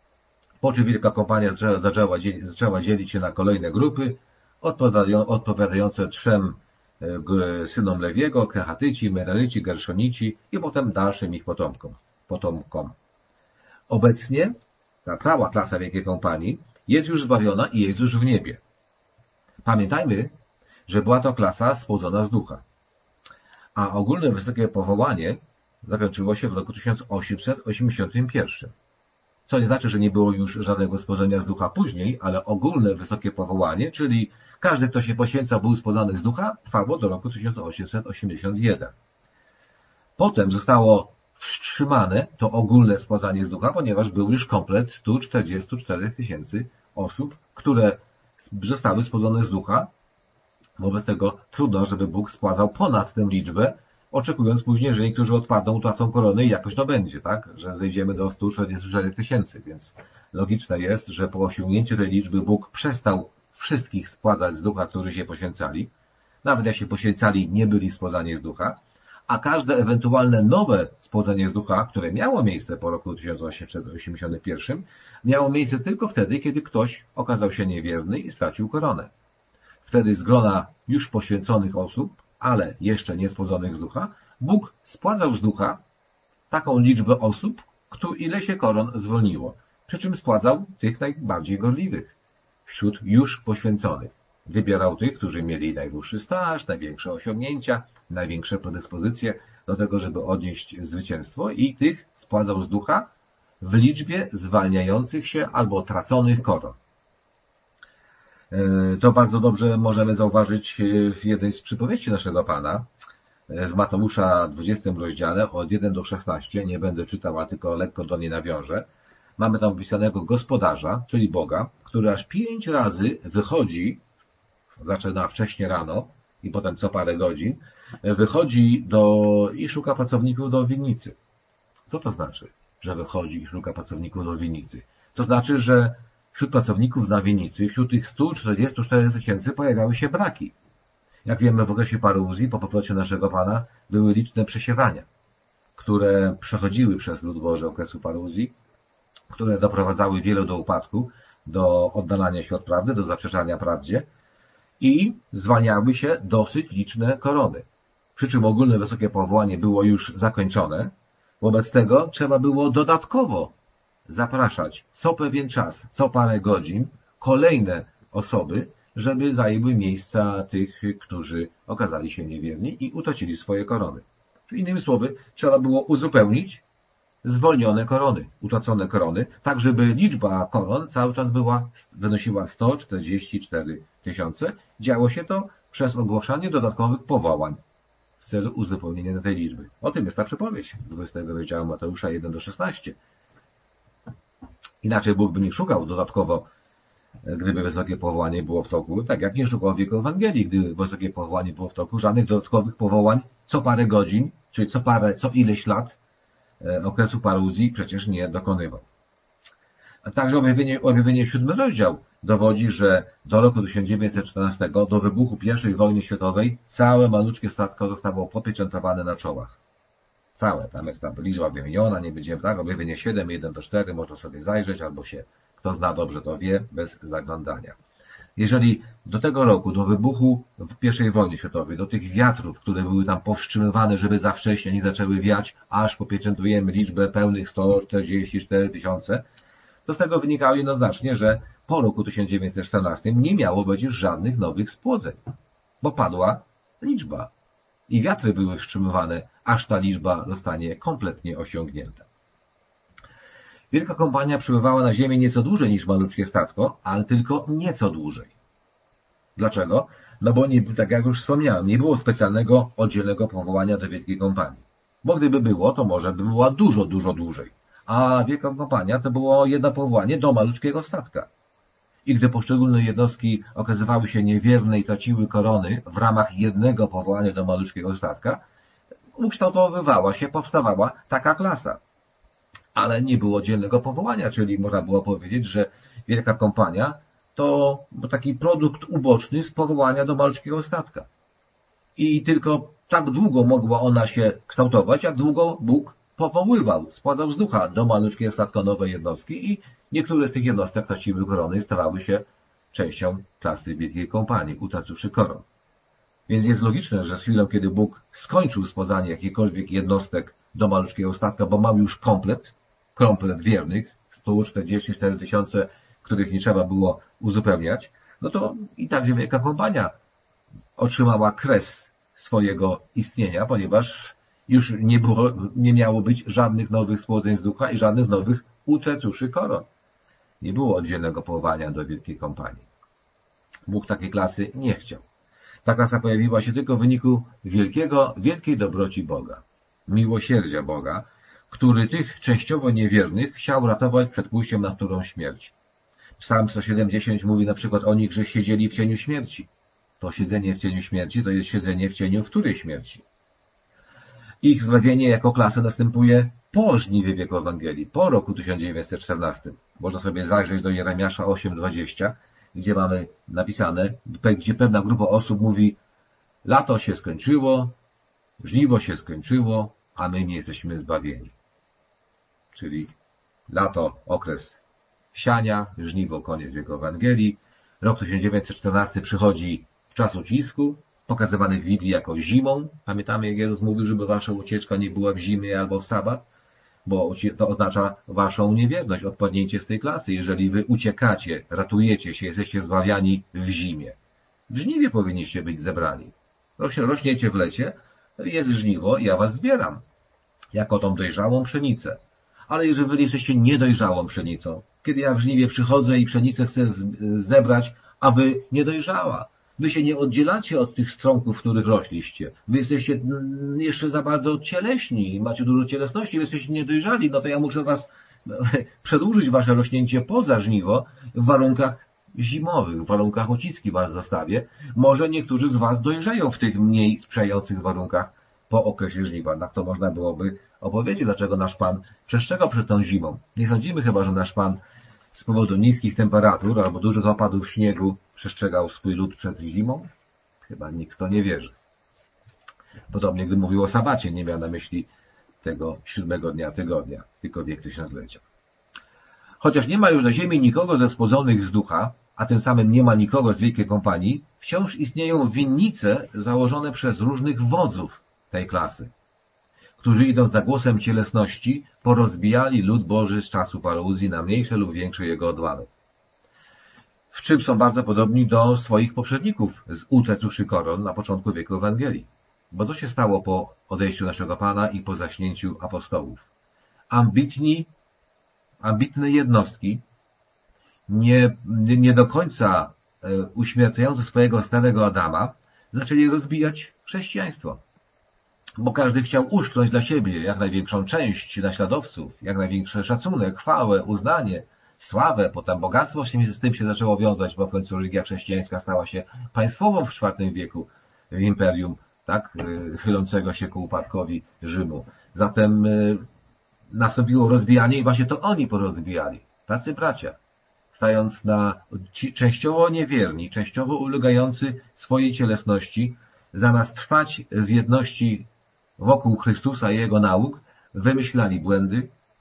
Po czym Wielka Kompania zaczęła, zaczęła dzielić się na kolejne grupy, odpowiadające trzem synom Lewiego, Kehatyci, Merarici, Gerszonici i potem dalszym ich potomkom. potomkom. Obecnie ta cała klasa Wielkiej Kompanii jest już zbawiona i jest już w niebie. Pamiętajmy, że była to klasa spłodzona z ducha. A ogólne wysokie powołanie zakończyło się w roku tysiąc osiemset osiemdziesiątym pierwszym. Co nie znaczy, że nie było już żadnego spłodzenia z ducha później, ale ogólne wysokie powołanie, czyli każdy, kto się poświęcał, był spłodzony z ducha, trwało do roku tysiąc osiemset osiemdziesiątego pierwszego. Potem zostało wstrzymane to ogólne spładzanie z ducha, ponieważ był już komplet stu czterdziestu czterech tysięcy osób, które zostały spłodzone z ducha. Wobec tego trudno, żeby Bóg spładzał ponad tę liczbę, oczekując później, że niektórzy odpadną, utracą koronę i jakoś to będzie, tak? Że zejdziemy do stu czterdziestu czterech tysięcy, więc logiczne jest, że po osiągnięciu tej liczby Bóg przestał wszystkich spładzać z ducha, którzy się poświęcali. Nawet jak się poświęcali, nie byli spładzani z ducha, a każde ewentualne nowe spłodzenie z ducha, które miało miejsce po roku tysiąc osiemset osiemdziesiątym pierwszym, miało miejsce tylko wtedy, kiedy ktoś okazał się niewierny i stracił koronę. Wtedy z grona już poświęconych osób, ale jeszcze nie spłodzonych z ducha, Bóg spładzał z ducha taką liczbę osób, ile się koron zwolniło. Przy czym spładzał tych najbardziej gorliwych wśród już poświęconych. Wybierał tych, którzy mieli najdłuższy staż, największe osiągnięcia, największe predyspozycje do tego, żeby odnieść zwycięstwo, i tych spładzał z ducha w liczbie zwalniających się albo traconych koron. To bardzo dobrze możemy zauważyć w jednej z przypowieści naszego Pana, w Mateusza dwudziestym rozdziale od pierwszego do szesnastego. Nie będę czytał, a tylko lekko do niej nawiążę. Mamy tam opisanego gospodarza, czyli Boga, który aż pięć razy wychodzi, zaczyna wcześnie rano i potem co parę godzin, wychodzi do i szuka pracowników do winnicy. Co to znaczy, że wychodzi i szuka pracowników do winnicy? To znaczy, że wśród pracowników na winnicy, wśród tych stu czterdziestu czterech tysięcy pojawiały się braki. Jak wiemy, w okresie paruzji, po powrocie naszego Pana, były liczne przesiewania, które przechodziły przez lud Boży okresu paruzji, które doprowadzały wielu do upadku, do oddalania się od prawdy, do zaprzeczania prawdzie i zwalniały się dosyć liczne korony. Przy czym ogólne wysokie powołanie było już zakończone, wobec tego trzeba było dodatkowo zapraszać co pewien czas, co parę godzin kolejne osoby, żeby zajęły miejsca tych, którzy okazali się niewierni i utracili swoje korony. Innymi słowy, trzeba było uzupełnić zwolnione korony, utracone korony, tak żeby liczba koron cały czas była, wynosiła sto czterdzieści cztery tysiące. Działo się to przez ogłaszanie dodatkowych powołań w celu uzupełnienia tej liczby. O tym jest ta przypowieść z dwudziestego rozdziału Mateusza jeden do szesnastego. Inaczej Bóg by nie szukał dodatkowo, gdyby wysokie powołanie było w toku, tak jak nie szukał w wieku Ewangelii, gdyby wysokie powołanie było w toku, żadnych dodatkowych powołań co parę godzin, czyli co parę, co ileś lat okresu paruzji przecież nie dokonywał. A także objawienie, objawienie siódmy rozdział dowodzi, że do roku tysiąc dziewięćset czternastego, do wybuchu pierwszej wojny światowej, całe maluczkie statko zostało popieczętowane na czołach. Całe, tam jest ta liczba wymieniona, nie będziemy, tak, objawienie siedem, jeden do czterech, można sobie zajrzeć, albo się, kto zna dobrze, to wie, bez zaglądania. Jeżeli do tego roku, do wybuchu w pierwszej wojnie światowej, do tych wiatrów, które były tam powstrzymywane, żeby za wcześnie nie zaczęły wiać, aż popieczętujemy liczbę pełnych sto czterdzieści cztery tysiące, to z tego wynikało jednoznacznie, że po roku tysiąc dziewięćset czternastym nie miało być już żadnych nowych spłodzeń, bo padła liczba i wiatry były wstrzymywane, aż ta liczba zostanie kompletnie osiągnięta. Wielka kompania przybywała na ziemię nieco dłużej niż malutkie statko, ale tylko nieco dłużej. Dlaczego? No bo, nie, tak jak już wspomniałem, nie było specjalnego, oddzielnego powołania do Wielkiej Kompanii. Bo gdyby było, to może by była dużo, dużo dłużej. A Wielka Kompania to było jedno powołanie do malutkiego statka. I gdy poszczególne jednostki okazywały się niewierne i traciły korony w ramach jednego powołania do malutkiego statka, ukształtowywała się, powstawała taka klasa. Ale nie było oddzielnego powołania, czyli można było powiedzieć, że Wielka Kompania to taki produkt uboczny z powołania do malutkiego statka. I tylko tak długo mogła ona się kształtować, jak długo Bóg powoływał, spładzał z ducha do malutkiego statka nowe jednostki i niektóre z tych jednostek traciły korony i stawały się częścią klasy Wielkiej Kompanii, utraciwszy koron. Więc jest logiczne, że z chwilą, kiedy Bóg skończył spładzanie jakichkolwiek jednostek do malutkiego statka, bo miał już komplet, komplet wiernych, sto czterdzieści cztery tysiące, których nie trzeba było uzupełniać, no to i także Wielka Kompania otrzymała kres swojego istnienia, ponieważ już nie było, nie miało być żadnych nowych spłodzeń z ducha i żadnych nowych utracuszy koron. Nie było oddzielnego powołania do Wielkiej Kompanii. Bóg takiej klasy nie chciał. Ta klasa pojawiła się tylko w wyniku wielkiego, wielkiej dobroci Boga, miłosierdzia Boga, który tych częściowo niewiernych chciał ratować przed pójściem na którą śmierć. Psalm sto siedemdziesiąt mówi na przykład o nich, że siedzieli w cieniu śmierci. To siedzenie w cieniu śmierci to jest siedzenie w cieniu której śmierci? Ich zbawienie jako klasy następuje po żniwie wieku Ewangelii, po roku tysiąc dziewięćset czternastym. Można sobie zajrzeć do Jeremiasza osiem dwadzieścia, gdzie mamy napisane, gdzie pewna grupa osób mówi: lato się skończyło, żniwo się skończyło, a my nie jesteśmy zbawieni. Czyli lato, okres siania, żniwo, koniec wieku Ewangelii. Rok tysiąc dziewięćset czternasty przychodzi w czas ucisku, pokazywany w Biblii jako zimą. Pamiętamy, jak Jezus mówił, żeby wasza ucieczka nie była w zimie albo w sabat, bo to oznacza waszą niewierność, odpadnięcie z tej klasy. Jeżeli wy uciekacie, ratujecie się, jesteście zbawiani w zimie. W żniwie powinniście być zebrani. Rośniecie w lecie, jest żniwo i ja was zbieram, jako tą dojrzałą pszenicę. Ale jeżeli wy jesteście niedojrzałą pszenicą, kiedy ja w żniwie przychodzę i pszenicę chcę zebrać, a wy niedojrzała, wy się nie oddzielacie od tych strąków, w których rośliście. Wy jesteście jeszcze za bardzo cieleśni, macie dużo cielesności, wy jesteście niedojrzali, no to ja muszę was przedłużyć wasze rośnięcie poza żniwo w warunkach zimowych, w warunkach uciski was zostawię. Może niektórzy z was dojrzeją w tych mniej sprzyjających warunkach po okresie żniwa. Na to można byłoby opowiedzieć, dlaczego nasz Pan przestrzegał przed tą zimą. Nie sądzimy chyba, że nasz Pan z powodu niskich temperatur albo dużych opadów śniegu przestrzegał swój lud przed zimą? Chyba nikt w to nie wierzy. Podobnie gdy mówił o sabacie, nie miał na myśli tego siódmego dnia tygodnia, tylko wiek tysiąclecia. Chociaż nie ma już na ziemi nikogo ze spłodzonych z ducha, a tym samym nie ma nikogo z Wielkiej Kompanii, wciąż istnieją winnice założone przez różnych wodzów tej klasy, którzy idąc za głosem cielesności porozbijali lud Boży z czasu paruzji na mniejsze lub większe jego odłamy. W czym są bardzo podobni do swoich poprzedników z utracuszy koron na początku wieku Ewangelii. Bo co się stało po odejściu naszego Pana i po zaśnięciu apostołów? Ambitni, ambitne jednostki, nie, nie, nie do końca uśmiercające swojego starego Adama, zaczęli rozbijać chrześcijaństwo. Bo każdy chciał uszczknąć dla siebie jak największą część naśladowców, jak największy szacunek, chwałę, uznanie, sławę, potem bogactwo się z tym się zaczęło wiązać, bo w końcu religia chrześcijańska stała się państwową w czwartym wieku w imperium, tak, chylącego się ku upadkowi Rzymu. Zatem nastąpiło rozbijanie i właśnie to oni porozbijali, tacy bracia, stając na ci częściowo niewierni, częściowo ulegający swojej cielesności, zamiast trwać w jedności wokół Chrystusa i Jego nauk, wymyślali błędy,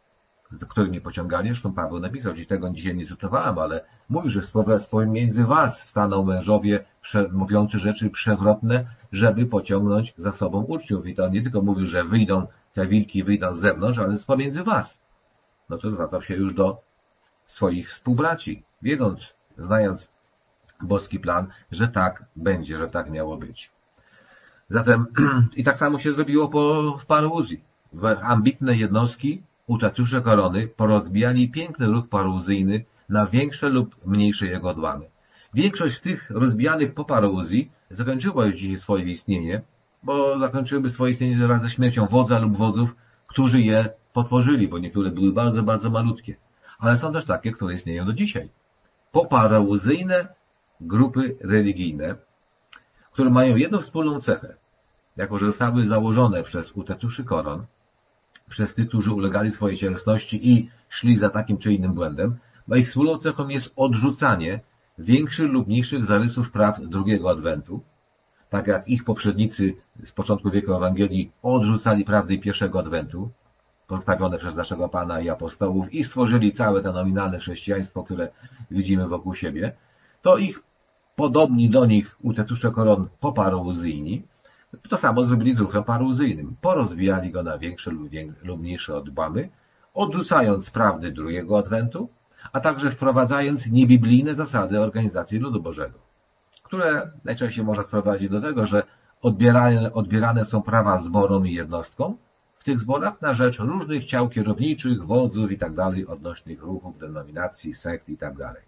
z którymi pociągali. Zresztą Paweł napisał, że tego dzisiaj nie cytowałem, ale mówi, że z pomiędzy was wstaną mężowie mówiący rzeczy przewrotne, żeby pociągnąć za sobą uczniów. I to nie tylko mówi, że wyjdą, te wilki wyjdą z zewnątrz, ale z pomiędzy was. No to zwracał się już do swoich współbraci, wiedząc, znając boski plan, że tak będzie, że tak miało być. Zatem i tak samo się zrobiło po, w Paruzji. Ambitne jednostki, utacusze korony, porozbijali piękny ruch paruzyjny na większe lub mniejsze jego odłamy. Większość z tych rozbijanych po Paruzji zakończyła już dzisiaj swoje istnienie, bo zakończyłyby swoje istnienie wraz ze śmiercią wodza lub wodzów, którzy je potworzyli, bo niektóre były bardzo, bardzo malutkie. Ale są też takie, które istnieją do dzisiaj. Poparuzyjne grupy religijne, które mają jedną wspólną cechę. Jako że zostały założone przez utacuszy koron, przez tych, którzy ulegali swojej cielesności i szli za takim czy innym błędem, bo ich wspólną cechą jest odrzucanie większych lub mniejszych zarysów praw drugiego adwentu, tak jak ich poprzednicy z początku wieku Ewangelii odrzucali prawdy pierwszego adwentu, postawione przez naszego Pana i apostołów i stworzyli całe to nominalne chrześcijaństwo, które widzimy wokół siebie, to ich podobni do nich utacusze koron poparuzyjni to samo zrobili z ruchem paruzyjnym. Porozwijali go na większe lub mniejsze odłamy, odrzucając prawdy drugiego adwentu, a także wprowadzając niebiblijne zasady organizacji ludu Bożego, które najczęściej można sprowadzić do tego, że odbierane, odbierane są prawa zborom i jednostkom w tych zborach na rzecz różnych ciał kierowniczych, wodzów i tak dalej, odnośnych ruchów, denominacji, sekt i tak dalej.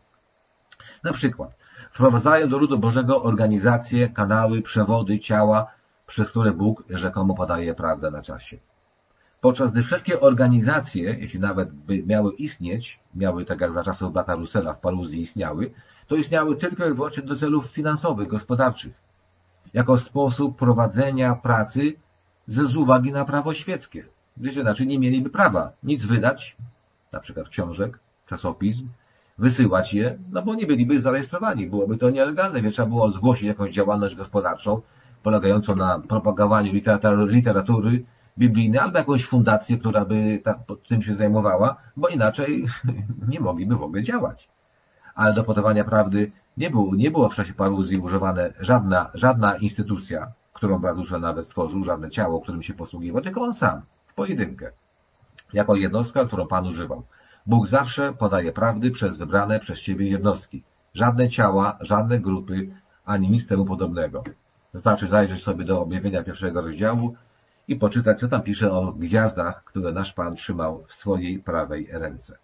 Na przykład wprowadzają do ludu Bożego organizacje, kanały, przewody, ciała, przez które Bóg rzekomo podaje prawdę na czasie. Podczas gdy wszelkie organizacje, jeśli nawet by miały istnieć, miały tak jak za czasów brata Russella w Paruzji istniały, to istniały tylko i wyłącznie do celów finansowych, gospodarczych, jako sposób prowadzenia pracy ze uwagi na prawo świeckie. Gdyż inaczej nie mieliby prawa nic wydać, na przykład książek, czasopism, wysyłać je, no bo nie byliby zarejestrowani, byłoby to nielegalne, więc trzeba było zgłosić jakąś działalność gospodarczą polegającą na propagowaniu literatury biblijnej albo jakąś fundację, która by tym się zajmowała, bo inaczej nie mogliby w ogóle działać. Ale do podawania prawdy nie było, nie było w czasie Paruzji używane żadna, żadna instytucja, którą brat Russell nawet stworzył, żadne ciało, którym się posługiwał, tylko on sam, w pojedynkę, jako jednostka, którą Pan używał. Bóg zawsze podaje prawdy przez wybrane przez siebie jednostki. Żadne ciała, żadne grupy, ani nic temu podobnego. Wystarczy zajrzeć sobie do objawienia pierwszego rozdziału i poczytać, co tam pisze o gwiazdach, które nasz Pan trzymał w swojej prawej ręce.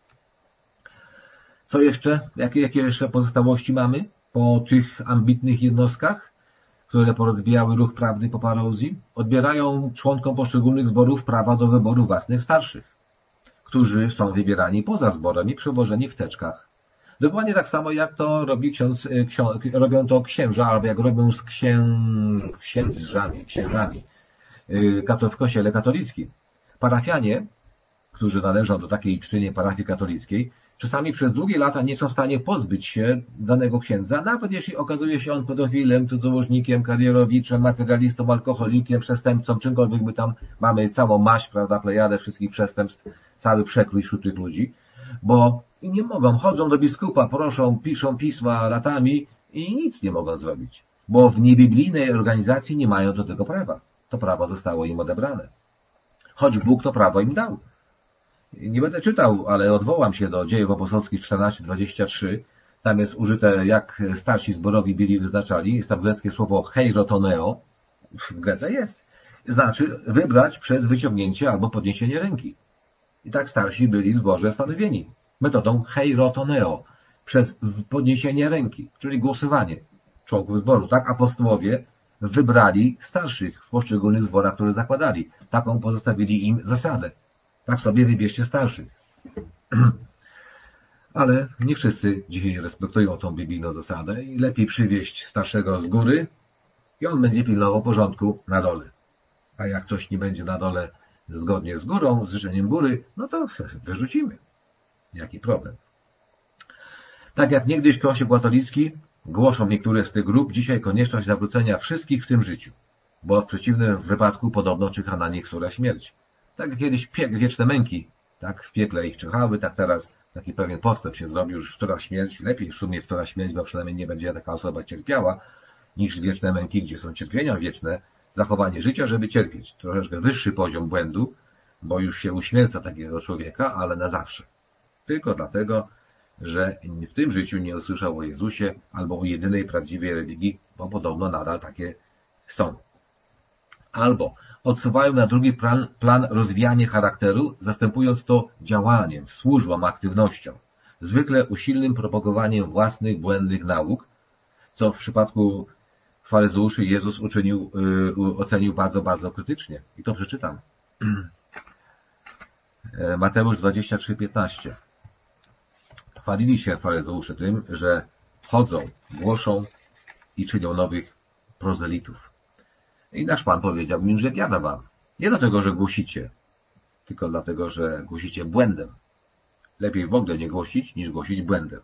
Co jeszcze? Jakie, jakie jeszcze pozostałości mamy po tych ambitnych jednostkach, które porozbijały ruch prawdy po Paruzji? Odbierają członkom poszczególnych zborów prawa do wyboru własnych starszych, którzy są wybierani poza zborem i przewożeni w teczkach. Dokładnie tak samo, jak to robi ksiądz, ksiądz, robią to księża, albo jak robią z księ, księżami, księżami w kościele katolickim. Parafianie, którzy należą do takiej czynie parafii katolickiej, czasami przez długie lata nie są w stanie pozbyć się danego księdza, nawet jeśli okazuje się on pedofilem, cudzołożnikiem, karierowiczem, materialistą, alkoholikiem, przestępcą, czymkolwiek my tam mamy całą maść, prawda, plejadę wszystkich przestępstw, cały przekrój wśród tych ludzi, bo nie mogą, chodzą do biskupa, proszą, piszą pisma latami i nic nie mogą zrobić, bo w niebiblijnej organizacji nie mają do tego prawa. To prawo zostało im odebrane. Choć Bóg to prawo im dał. Nie będę czytał, ale odwołam się do Dziejów Apostolskich czternaście dwadzieścia trzy. Tam jest użyte, jak starsi zborowi byli wyznaczali. Jest tam greckie słowo heirotoneo. W Grece jest. Znaczy wybrać przez wyciągnięcie albo podniesienie ręki. I tak starsi byli w zborze stanowieni. Metodą heirotoneo. Przez podniesienie ręki, czyli głosowanie członków zboru. Tak apostołowie wybrali starszych w poszczególnych zborach, które zakładali. Taką pozostawili im zasadę. Tak sobie wybierzcie starszych. Ale nie wszyscy dzisiaj respektują tą biblijną zasadę i lepiej przywieźć starszego z góry i on będzie pilnował porządku na dole. A jak coś nie będzie na dole zgodnie z górą, z życzeniem góry, no to wyrzucimy. Jaki problem? Tak jak niegdyś Kościół katolicki głoszą niektóre z tych grup dzisiaj konieczność nawrócenia wszystkich w tym życiu, bo w przeciwnym wypadku podobno czeka na nich która śmierć. Tak jak kiedyś piek wieczne męki, Tak w piekle ich czekały, tak teraz taki pewien postęp się zrobił, już wtóra śmierć, lepiej w sumie wtóra śmierć, bo przynajmniej nie będzie taka osoba cierpiała, niż wieczne męki, gdzie są cierpienia wieczne, zachowanie życia, żeby cierpieć. Troszeczkę wyższy poziom błędu, bo już się uśmierca takiego człowieka, ale na zawsze. Tylko dlatego, że w tym życiu nie usłyszał o Jezusie albo o jedynej prawdziwej religii, bo podobno nadal takie są. Albo odsuwają na drugi plan, plan rozwijanie charakteru, zastępując to działaniem, służbą, aktywnością, zwykle usilnym propagowaniem własnych błędnych nauk, co w przypadku faryzeuszy Jezus uczynił, yy, ocenił bardzo, bardzo krytycznie. I to przeczytam. Mateusz dwadzieścia trzy piętnaście. Chwalili się faryzeusze tym, że chodzą, głoszą i czynią nowych prozelitów. I nasz Pan powiedział im, że biada wam. Nie dlatego, że głosicie, tylko dlatego, że głosicie błędem. Lepiej w ogóle nie głosić, niż głosić błędem.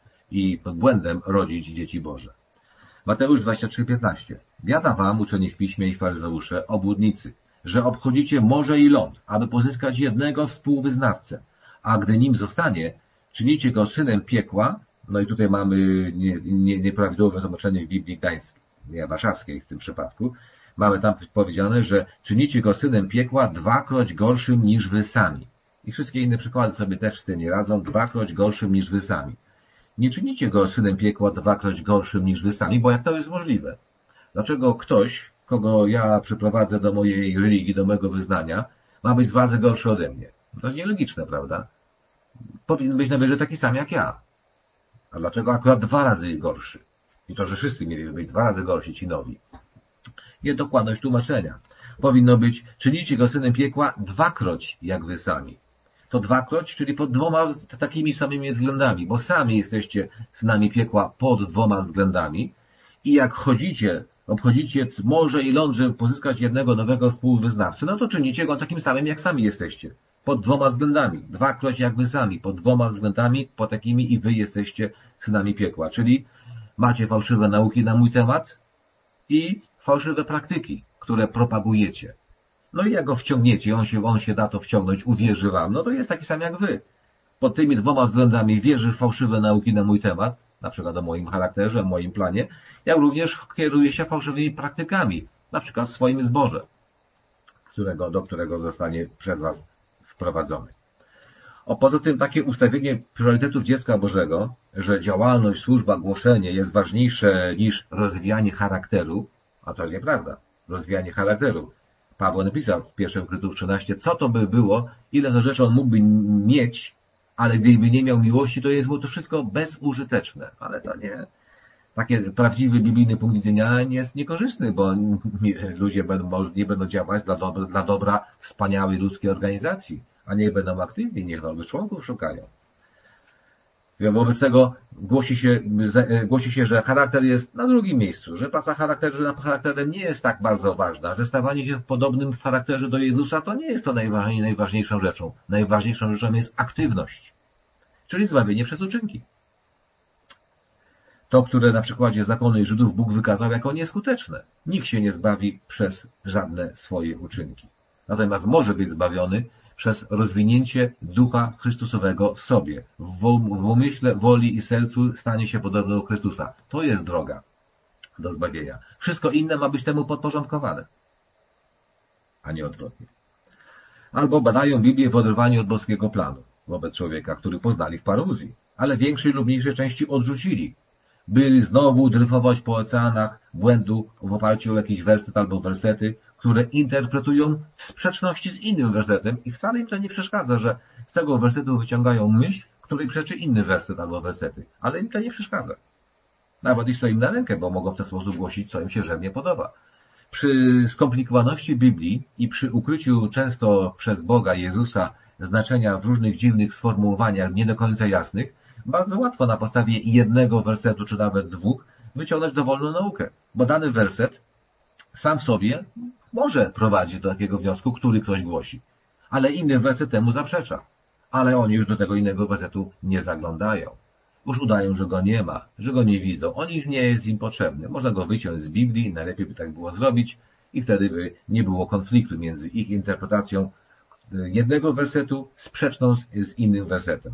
I błędem rodzić dzieci Boże. Mateusz dwadzieścia trzy piętnaście. Biada wam, uczeni w piśmie i faryzeusze, obłudnicy, że obchodzicie morze i ląd, aby pozyskać jednego współwyznawcę, a gdy nim zostanie, czynicie go synem piekła. No i tutaj mamy nie, nie, nieprawidłowe tłumaczenie w Biblii Gdańskiej, nie warszawskiej w tym przypadku. Mamy tam powiedziane, że czynicie go synem piekła dwakroć gorszym niż wy sami. I wszystkie inne przykłady sobie też z tym nie radzą, dwakroć gorszym niż wy sami. Nie czynicie go synem piekła dwakroć gorszym niż wy sami, bo jak to jest możliwe? Dlaczego ktoś, kogo ja przyprowadzę do mojej religii, do mojego wyznania, ma być dwa razy gorszy ode mnie? To jest nielogiczne, prawda? Powinien być najwyżej taki sam jak ja. A dlaczego akurat dwa razy gorszy? I to, że wszyscy mieliby być dwa razy gorsi, ci nowi. Jest dokładność tłumaczenia. Powinno być, czynicie go synem piekła dwakroć jak wy sami. To dwakroć, czyli pod dwoma takimi samymi względami, bo sami jesteście synami piekła pod dwoma względami i jak chodzicie, obchodzicie morze i ląd, żeby pozyskać jednego nowego współwyznawcę, no to czynicie go takim samym, jak sami jesteście. Pod dwoma względami. Dwakroć jak wy sami. Pod dwoma względami, po takimi i wy jesteście synami piekła. Czyli macie fałszywe nauki na mój temat i fałszywe praktyki, które propagujecie. No i jak go wciągniecie, on się, on się da to wciągnąć, uwierzy wam, no to jest taki sam jak wy. Pod tymi dwoma względami wierzy w fałszywe nauki na mój temat, na przykład o moim charakterze, o moim planie, jak również kieruje się fałszywymi praktykami, na przykład w swoim zborze, którego, do którego zostanie przez was wprowadzony. O, poza tym takie ustawienie priorytetów dziecka Bożego, że działalność, służba, głoszenie jest ważniejsze niż rozwijanie charakteru, a to jest nieprawda. Rozwijanie charakteru. Paweł napisał w pierwszym Koryntiów trzynaście, co to by było, ile to rzeczy on mógłby mieć, ale gdyby nie miał miłości, to jest mu to wszystko bezużyteczne. Ale to nie, taki prawdziwy biblijny punkt widzenia jest niekorzystny, bo ludzie będą, nie będą działać dla dobra, dla dobra wspaniałej ludzkiej organizacji, a nie będą aktywni, niech nowych członków szukają. Wobec tego głosi się, głosi się, że charakter jest na drugim miejscu, że praca charakteru nad charakterem nie jest tak bardzo ważna, że stawanie się podobnym w charakterze do Jezusa to nie jest to najważniejszą rzeczą. Najważniejszą rzeczą jest aktywność, czyli zbawienie przez uczynki. To, które na przykładzie zakonu Żydów Bóg wykazał jako nieskuteczne. Nikt się nie zbawi przez żadne swoje uczynki. Natomiast może być zbawiony przez rozwinięcie Ducha Chrystusowego w sobie. W umyśle, woli i sercu stanie się podobny do Chrystusa. To jest droga do zbawienia. Wszystko inne ma być temu podporządkowane, a nie odwrotnie. Albo badają Biblię w oderwaniu od boskiego planu wobec człowieka, który poznali w paruzji, ale większej lub mniejszej części odrzucili. Byli znowu dryfować po oceanach błędu w oparciu o jakiś werset albo wersety, które interpretują w sprzeczności z innym wersetem i wcale im to nie przeszkadza, że z tego wersetu wyciągają myśl, której przeczy inny werset albo wersety. Ale im to nie przeszkadza. Nawet jest to im na rękę, bo mogą w ten sposób głosić, co im się żywnie podoba. Przy skomplikowaności Biblii i przy ukryciu często przez Boga Jezusa znaczenia w różnych dziwnych sformułowaniach nie do końca jasnych, bardzo łatwo na podstawie jednego wersetu, czy nawet dwóch, wyciągnąć dowolną naukę. Bo dany werset sam w sobie może prowadzić do takiego wniosku, który ktoś głosi. Ale inny werset temu zaprzecza. Ale oni już do tego innego wersetu nie zaglądają. Już udają, że go nie ma, że go nie widzą. On już nie jest im potrzebny. Można go wyciąć z Biblii, najlepiej by tak było zrobić i wtedy by nie było konfliktu między ich interpretacją jednego wersetu sprzeczną z, z innym wersetem.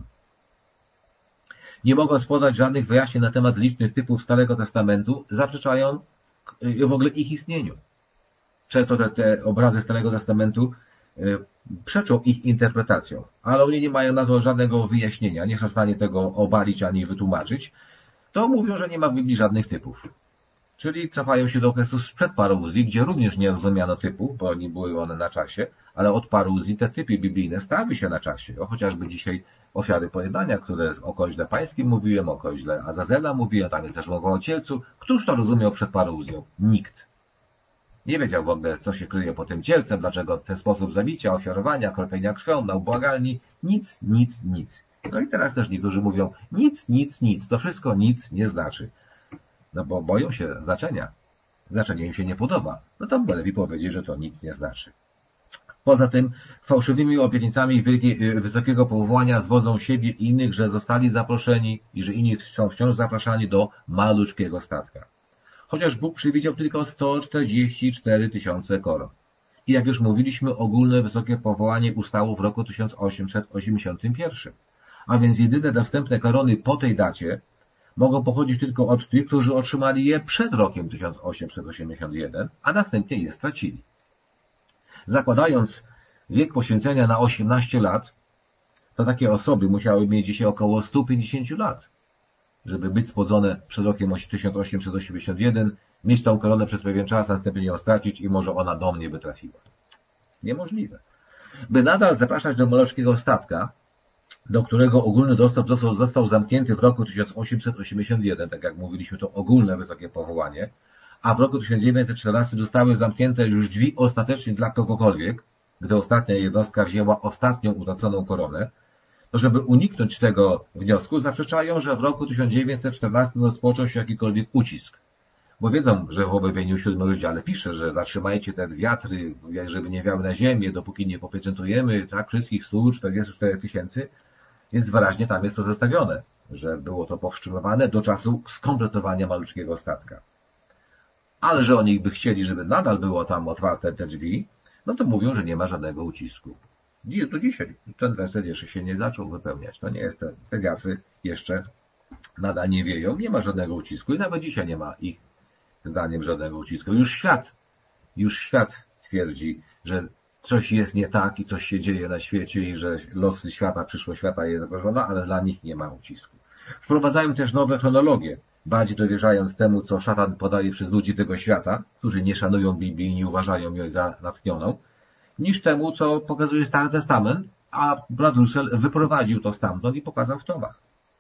Nie mogąc podać żadnych wyjaśnień na temat licznych typów Starego Testamentu, zaprzeczają w ogóle ich istnieniu. Często te, te obrazy Starego Testamentu przeczą ich interpretacją, ale oni nie mają na to żadnego wyjaśnienia, nie są w stanie tego obalić ani wytłumaczyć, to mówią, że nie ma w Biblii żadnych typów. Czyli cofają się do okresu sprzed paruzji, gdzie również nie rozumiano typów, bo nie były one na czasie, ale od paruzji te typy biblijne stały się na czasie. O, chociażby dzisiaj ofiary pojednania, które o koźle pańskim mówiłem, o koźle Azazela mówiłem, tam jest też mowa o cielcu. Któż to rozumiał przed paruzją? Nikt. Nie wiedział w ogóle, co się kryje pod tym cielcem, dlaczego ten sposób zabicia, ofiarowania, kropienia krwią na ubłagalni. Nic, nic, nic. No i teraz też niektórzy mówią, nic, nic, nic. To wszystko nic nie znaczy. No bo boją się znaczenia. Znaczenie im się nie podoba. No to lepiej powiedzieć, że to nic nie znaczy. Poza tym fałszywymi obietnicami wielkiej, wysokiego powołania zwodzą siebie i innych, że zostali zaproszeni i że inni są wciąż zapraszani do malutkiego statka. Chociaż Bóg przewidział tylko sto czterdzieści cztery tysiące koron. I jak już mówiliśmy, ogólne wysokie powołanie ustało w roku tysiąc osiemset osiemdziesiątym pierwszym. A więc jedyne dostępne korony po tej dacie mogą pochodzić tylko od tych, którzy otrzymali je przed rokiem tysiąc osiemset osiemdziesiątym pierwszym, a następnie je stracili. Zakładając wiek poświęcenia na osiemnaście lat, to takie osoby musiały mieć dzisiaj około sto pięćdziesiąt lat, żeby być spłodzone przed rokiem tysiąc osiemset osiemdziesiątym pierwszym, mieć tą koronę przez pewien czas, następnie ją stracić i może ona do mnie by trafiła. Niemożliwe. By nadal zapraszać do malutkiego statka, do którego ogólny dostęp został, został zamknięty w roku tysiąc osiemset osiemdziesiątym pierwszym, tak jak mówiliśmy, to ogólne wysokie powołanie, a w roku tysiąc dziewięćset czternastym zostały zamknięte już drzwi ostatecznie dla kogokolwiek, gdy ostatnia jednostka wzięła ostatnią utraconą koronę, to żeby uniknąć tego wniosku, zaprzeczają, że w roku tysiąc dziewięćset czternastym rozpoczął się jakikolwiek ucisk. Bo wiedzą, że w objawieniu siódmym rozdziale pisze, że zatrzymajcie te wiatry, żeby nie wiały na ziemię, dopóki nie popieczętujemy tak wszystkich stu czterdziestu czterech tysięcy, więc wyraźnie tam jest to zestawione, że było to powstrzymywane do czasu skompletowania malutkiego statka. Ale że oni by chcieli, żeby nadal było tam otwarte te drzwi, no to mówią, że nie ma żadnego ucisku. Do dzisiaj ten werset jeszcze się nie zaczął wypełniać. To nie jest te, te wiatry jeszcze nadal nie wieją, nie ma żadnego ucisku i nawet dzisiaj nie ma ich zdaniem żadnego ucisku. Już świat, już świat twierdzi, że coś jest nie tak i coś się dzieje na świecie i że losy świata, przyszłość świata jest zagrożona, ale dla nich nie ma ucisku. Wprowadzają też nowe chronologie, bardziej dowierzając temu, co szatan podaje przez ludzi tego świata, którzy nie szanują Biblii i nie uważają ją za natchnioną, niż temu, co pokazuje Stary Testament, a brat Russell wyprowadził to stamtąd i pokazał w tomach.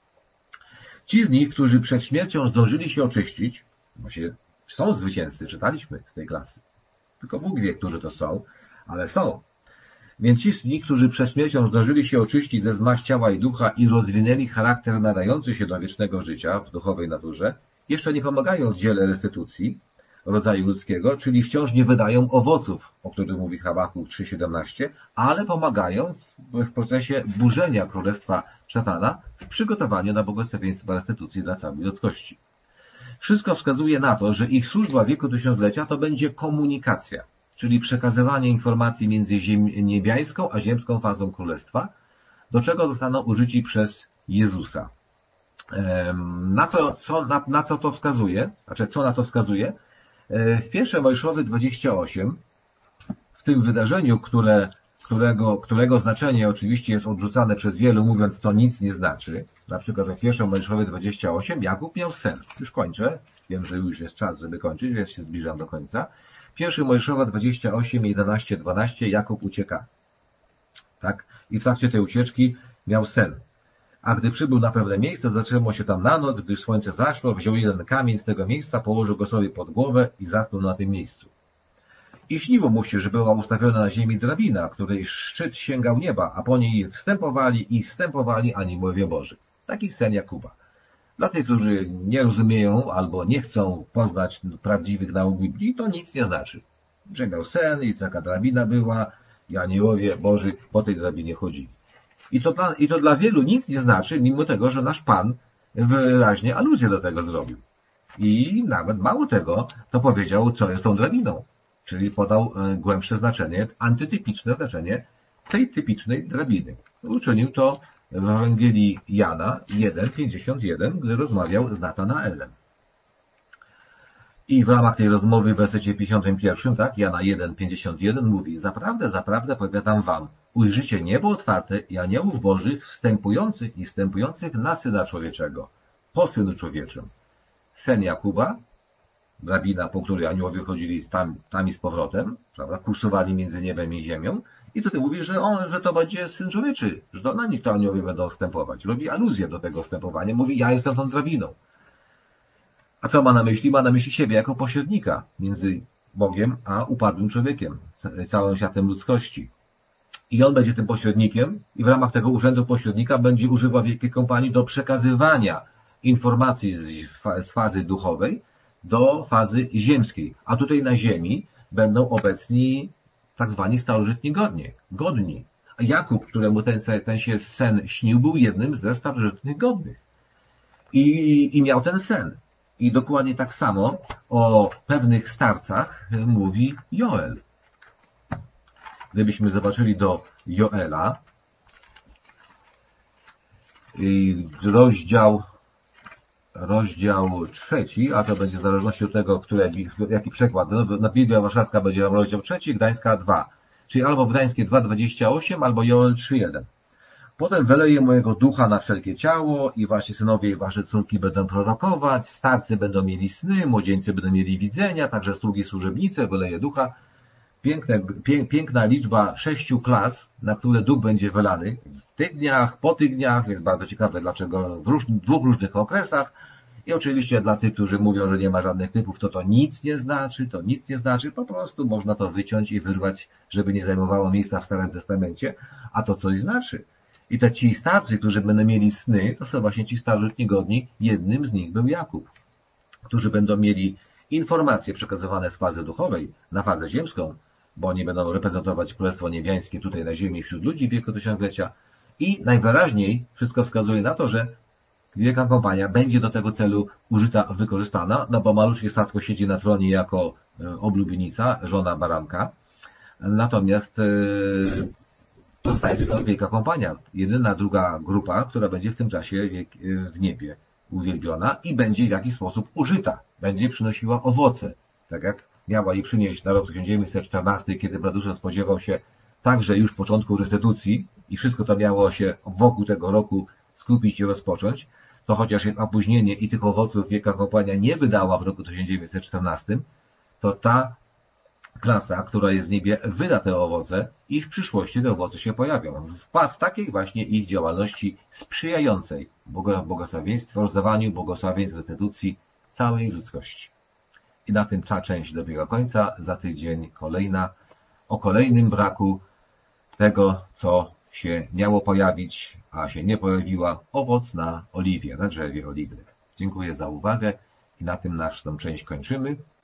Ci z nich, którzy przed śmiercią zdążyli się oczyścić, właśnie są zwycięzcy, czytaliśmy z tej klasy. Tylko Bóg wie, którzy to są, ale są. Więc ci z nich, którzy przed śmiercią zdążyli się oczyścić ze zmaść ciała i ducha i rozwinęli charakter nadający się do wiecznego życia w duchowej naturze, jeszcze nie pomagają w dziele restytucji rodzaju ludzkiego, czyli wciąż nie wydają owoców, o których mówi Habakuk trzy siedemnaście, ale pomagają w, w procesie burzenia królestwa szatana w przygotowaniu na błogosławieństwa restytucji dla całej ludzkości. Wszystko wskazuje na to, że ich służba w wieku tysiąclecia to będzie komunikacja, czyli przekazywanie informacji między ziem, niebiańską a ziemską fazą królestwa, do czego zostaną użyci przez Jezusa. Na co, co, na, na co to wskazuje? Znaczy, co na to wskazuje? W pierwszym Mojżeszowy dwadzieścia osiem, w tym wydarzeniu, które, którego, którego znaczenie oczywiście jest odrzucane przez wielu, mówiąc, to nic nie znaczy. Na przykład w pierwszym Mojżeszowy dwadzieścia osiem Jakub miał sen. Już kończę. Wiem, że już jest czas, żeby kończyć, więc się zbliżam do końca. Pierwszy Mojżeszowa dwadzieścia osiem, jedenaście, dwanaście Jakub ucieka. Tak? I w trakcie tej ucieczki miał sen. A gdy przybył na pewne miejsce, zatrzymał się tam na noc, gdyż słońce zaszło, wziął jeden kamień z tego miejsca, położył go sobie pod głowę i zasnął na tym miejscu. I śniło mu się, że była ustawiona na ziemi drabina, której szczyt sięgał nieba, a po niej wstępowali i wstępowali aniołowie Boży. Taki sen Jakuba. Dla tych, którzy nie rozumieją albo nie chcą poznać prawdziwych nauk Biblii, to nic nie znaczy. Że miał sen i taka drabina była i aniołowie Boży po tej drabinie chodzili. I to, dla, I to dla wielu nic nie znaczy, mimo tego, że nasz Pan wyraźnie aluzję do tego zrobił. I nawet mało tego, to powiedział, co jest tą drabiną. Czyli podał głębsze znaczenie, antytypiczne znaczenie tej typicznej drabiny. Uczynił to w Ewangelii Jana jeden, pięćdziesiąt jeden, gdy rozmawiał z Natanaelem. I w ramach tej rozmowy w wersecie pięćdziesiątym pierwszym, tak, Jana jeden, pięćdziesiąt jeden mówi: Zaprawdę, zaprawdę powiadam wam, ujrzycie niebo otwarte i aniołów bożych wstępujących i wstępujących na Syna Człowieczego, po Synu Człowieczym. Sen Jakuba, drabina, po której aniołowie chodzili tam, tam i z powrotem, prawda, kursowali między niebem i ziemią. I tutaj mówi, że on, że to będzie Syn Człowieczy, że to na nich to aniołowie będą wstępować. Robi aluzję do tego wstępowania, mówi: ja jestem tą drabiną. A co ma na myśli? Ma na myśli siebie jako pośrednika między Bogiem a upadłym człowiekiem, całym światem ludzkości. I on będzie tym pośrednikiem i w ramach tego urzędu pośrednika będzie używał wielkiej kompanii do przekazywania informacji z fazy duchowej do fazy ziemskiej. A tutaj na ziemi będą obecni tak zwani starożytni godni. godni. A Jakub, któremu ten, ten się sen śnił, był jednym ze starożytnych godnych. I, i miał ten sen. I dokładnie tak samo o pewnych starcach mówi Joel. Gdybyśmy zobaczyli do Joela, rozdział, rozdział trzeci, a to będzie w zależności od tego, które, jaki przekład. Na Biblia Warszawska będzie rozdział trzeci, Gdańska dwa. Czyli albo w Gdańskie dwa, dwadzieścia osiem, albo Joel trzy, jeden. Potem wyleję mojego ducha na wszelkie ciało i wasi synowie i wasze córki będą prorokować, starcy będą mieli sny, młodzieńcy będą mieli widzenia, także sługi, służebnice, wyleję ducha. Piękne, pię, piękna liczba sześciu klas, na które duch będzie wylany w tych dniach, po tych dniach. Jest bardzo ciekawe, dlaczego w róż, dwóch różnych okresach. I oczywiście dla tych, którzy mówią, że nie ma żadnych typów, to to nic nie znaczy, to nic nie znaczy. Po prostu można to wyciąć i wyrwać, żeby nie zajmowało miejsca w Starym Testamencie, a to coś znaczy. I te ci starcy, którzy będą mieli sny, to są właśnie ci starożytni godni. Jednym z nich był Jakub, którzy będą mieli informacje przekazywane z fazy duchowej na fazę ziemską, bo oni będą reprezentować Królestwo Niebiańskie tutaj na ziemi wśród ludzi w wieku tysiąclecia. I najwyraźniej wszystko wskazuje na to, że Wielka Kompania będzie do tego celu użyta, wykorzystana, no bo maluszki statko siedzi na tronie jako oblubienica, żona baranka. Natomiast zostaje tylko Wielka Kompania, jedyna druga grupa, która będzie w tym czasie w niebie uwielbiona i będzie w jakiś sposób użyta, będzie przynosiła owoce, tak jak miała je przynieść na rok tysiąc dziewięćset czternasty, kiedy Bradusza spodziewał się także już początku restytucji i wszystko to miało się wokół tego roku skupić i rozpocząć, to chociaż jest opóźnienie i tych owoców Wielka Kompania nie wydała w roku tysiąc dziewięćset czternastym, to ta klasa, która jest w niebie, wyda te owoce i w przyszłości te owoce się pojawią. W, w takiej właśnie ich działalności sprzyjającej błogosławieństwu, rozdawaniu błogosławieństw, restytucji całej ludzkości. I na tym ta część dobiega końca. Za tydzień kolejna o kolejnym braku tego, co się miało pojawić, a się nie pojawiła, owoc na oliwie, na drzewie oliwnym. Dziękuję za uwagę i na tym naszą część kończymy.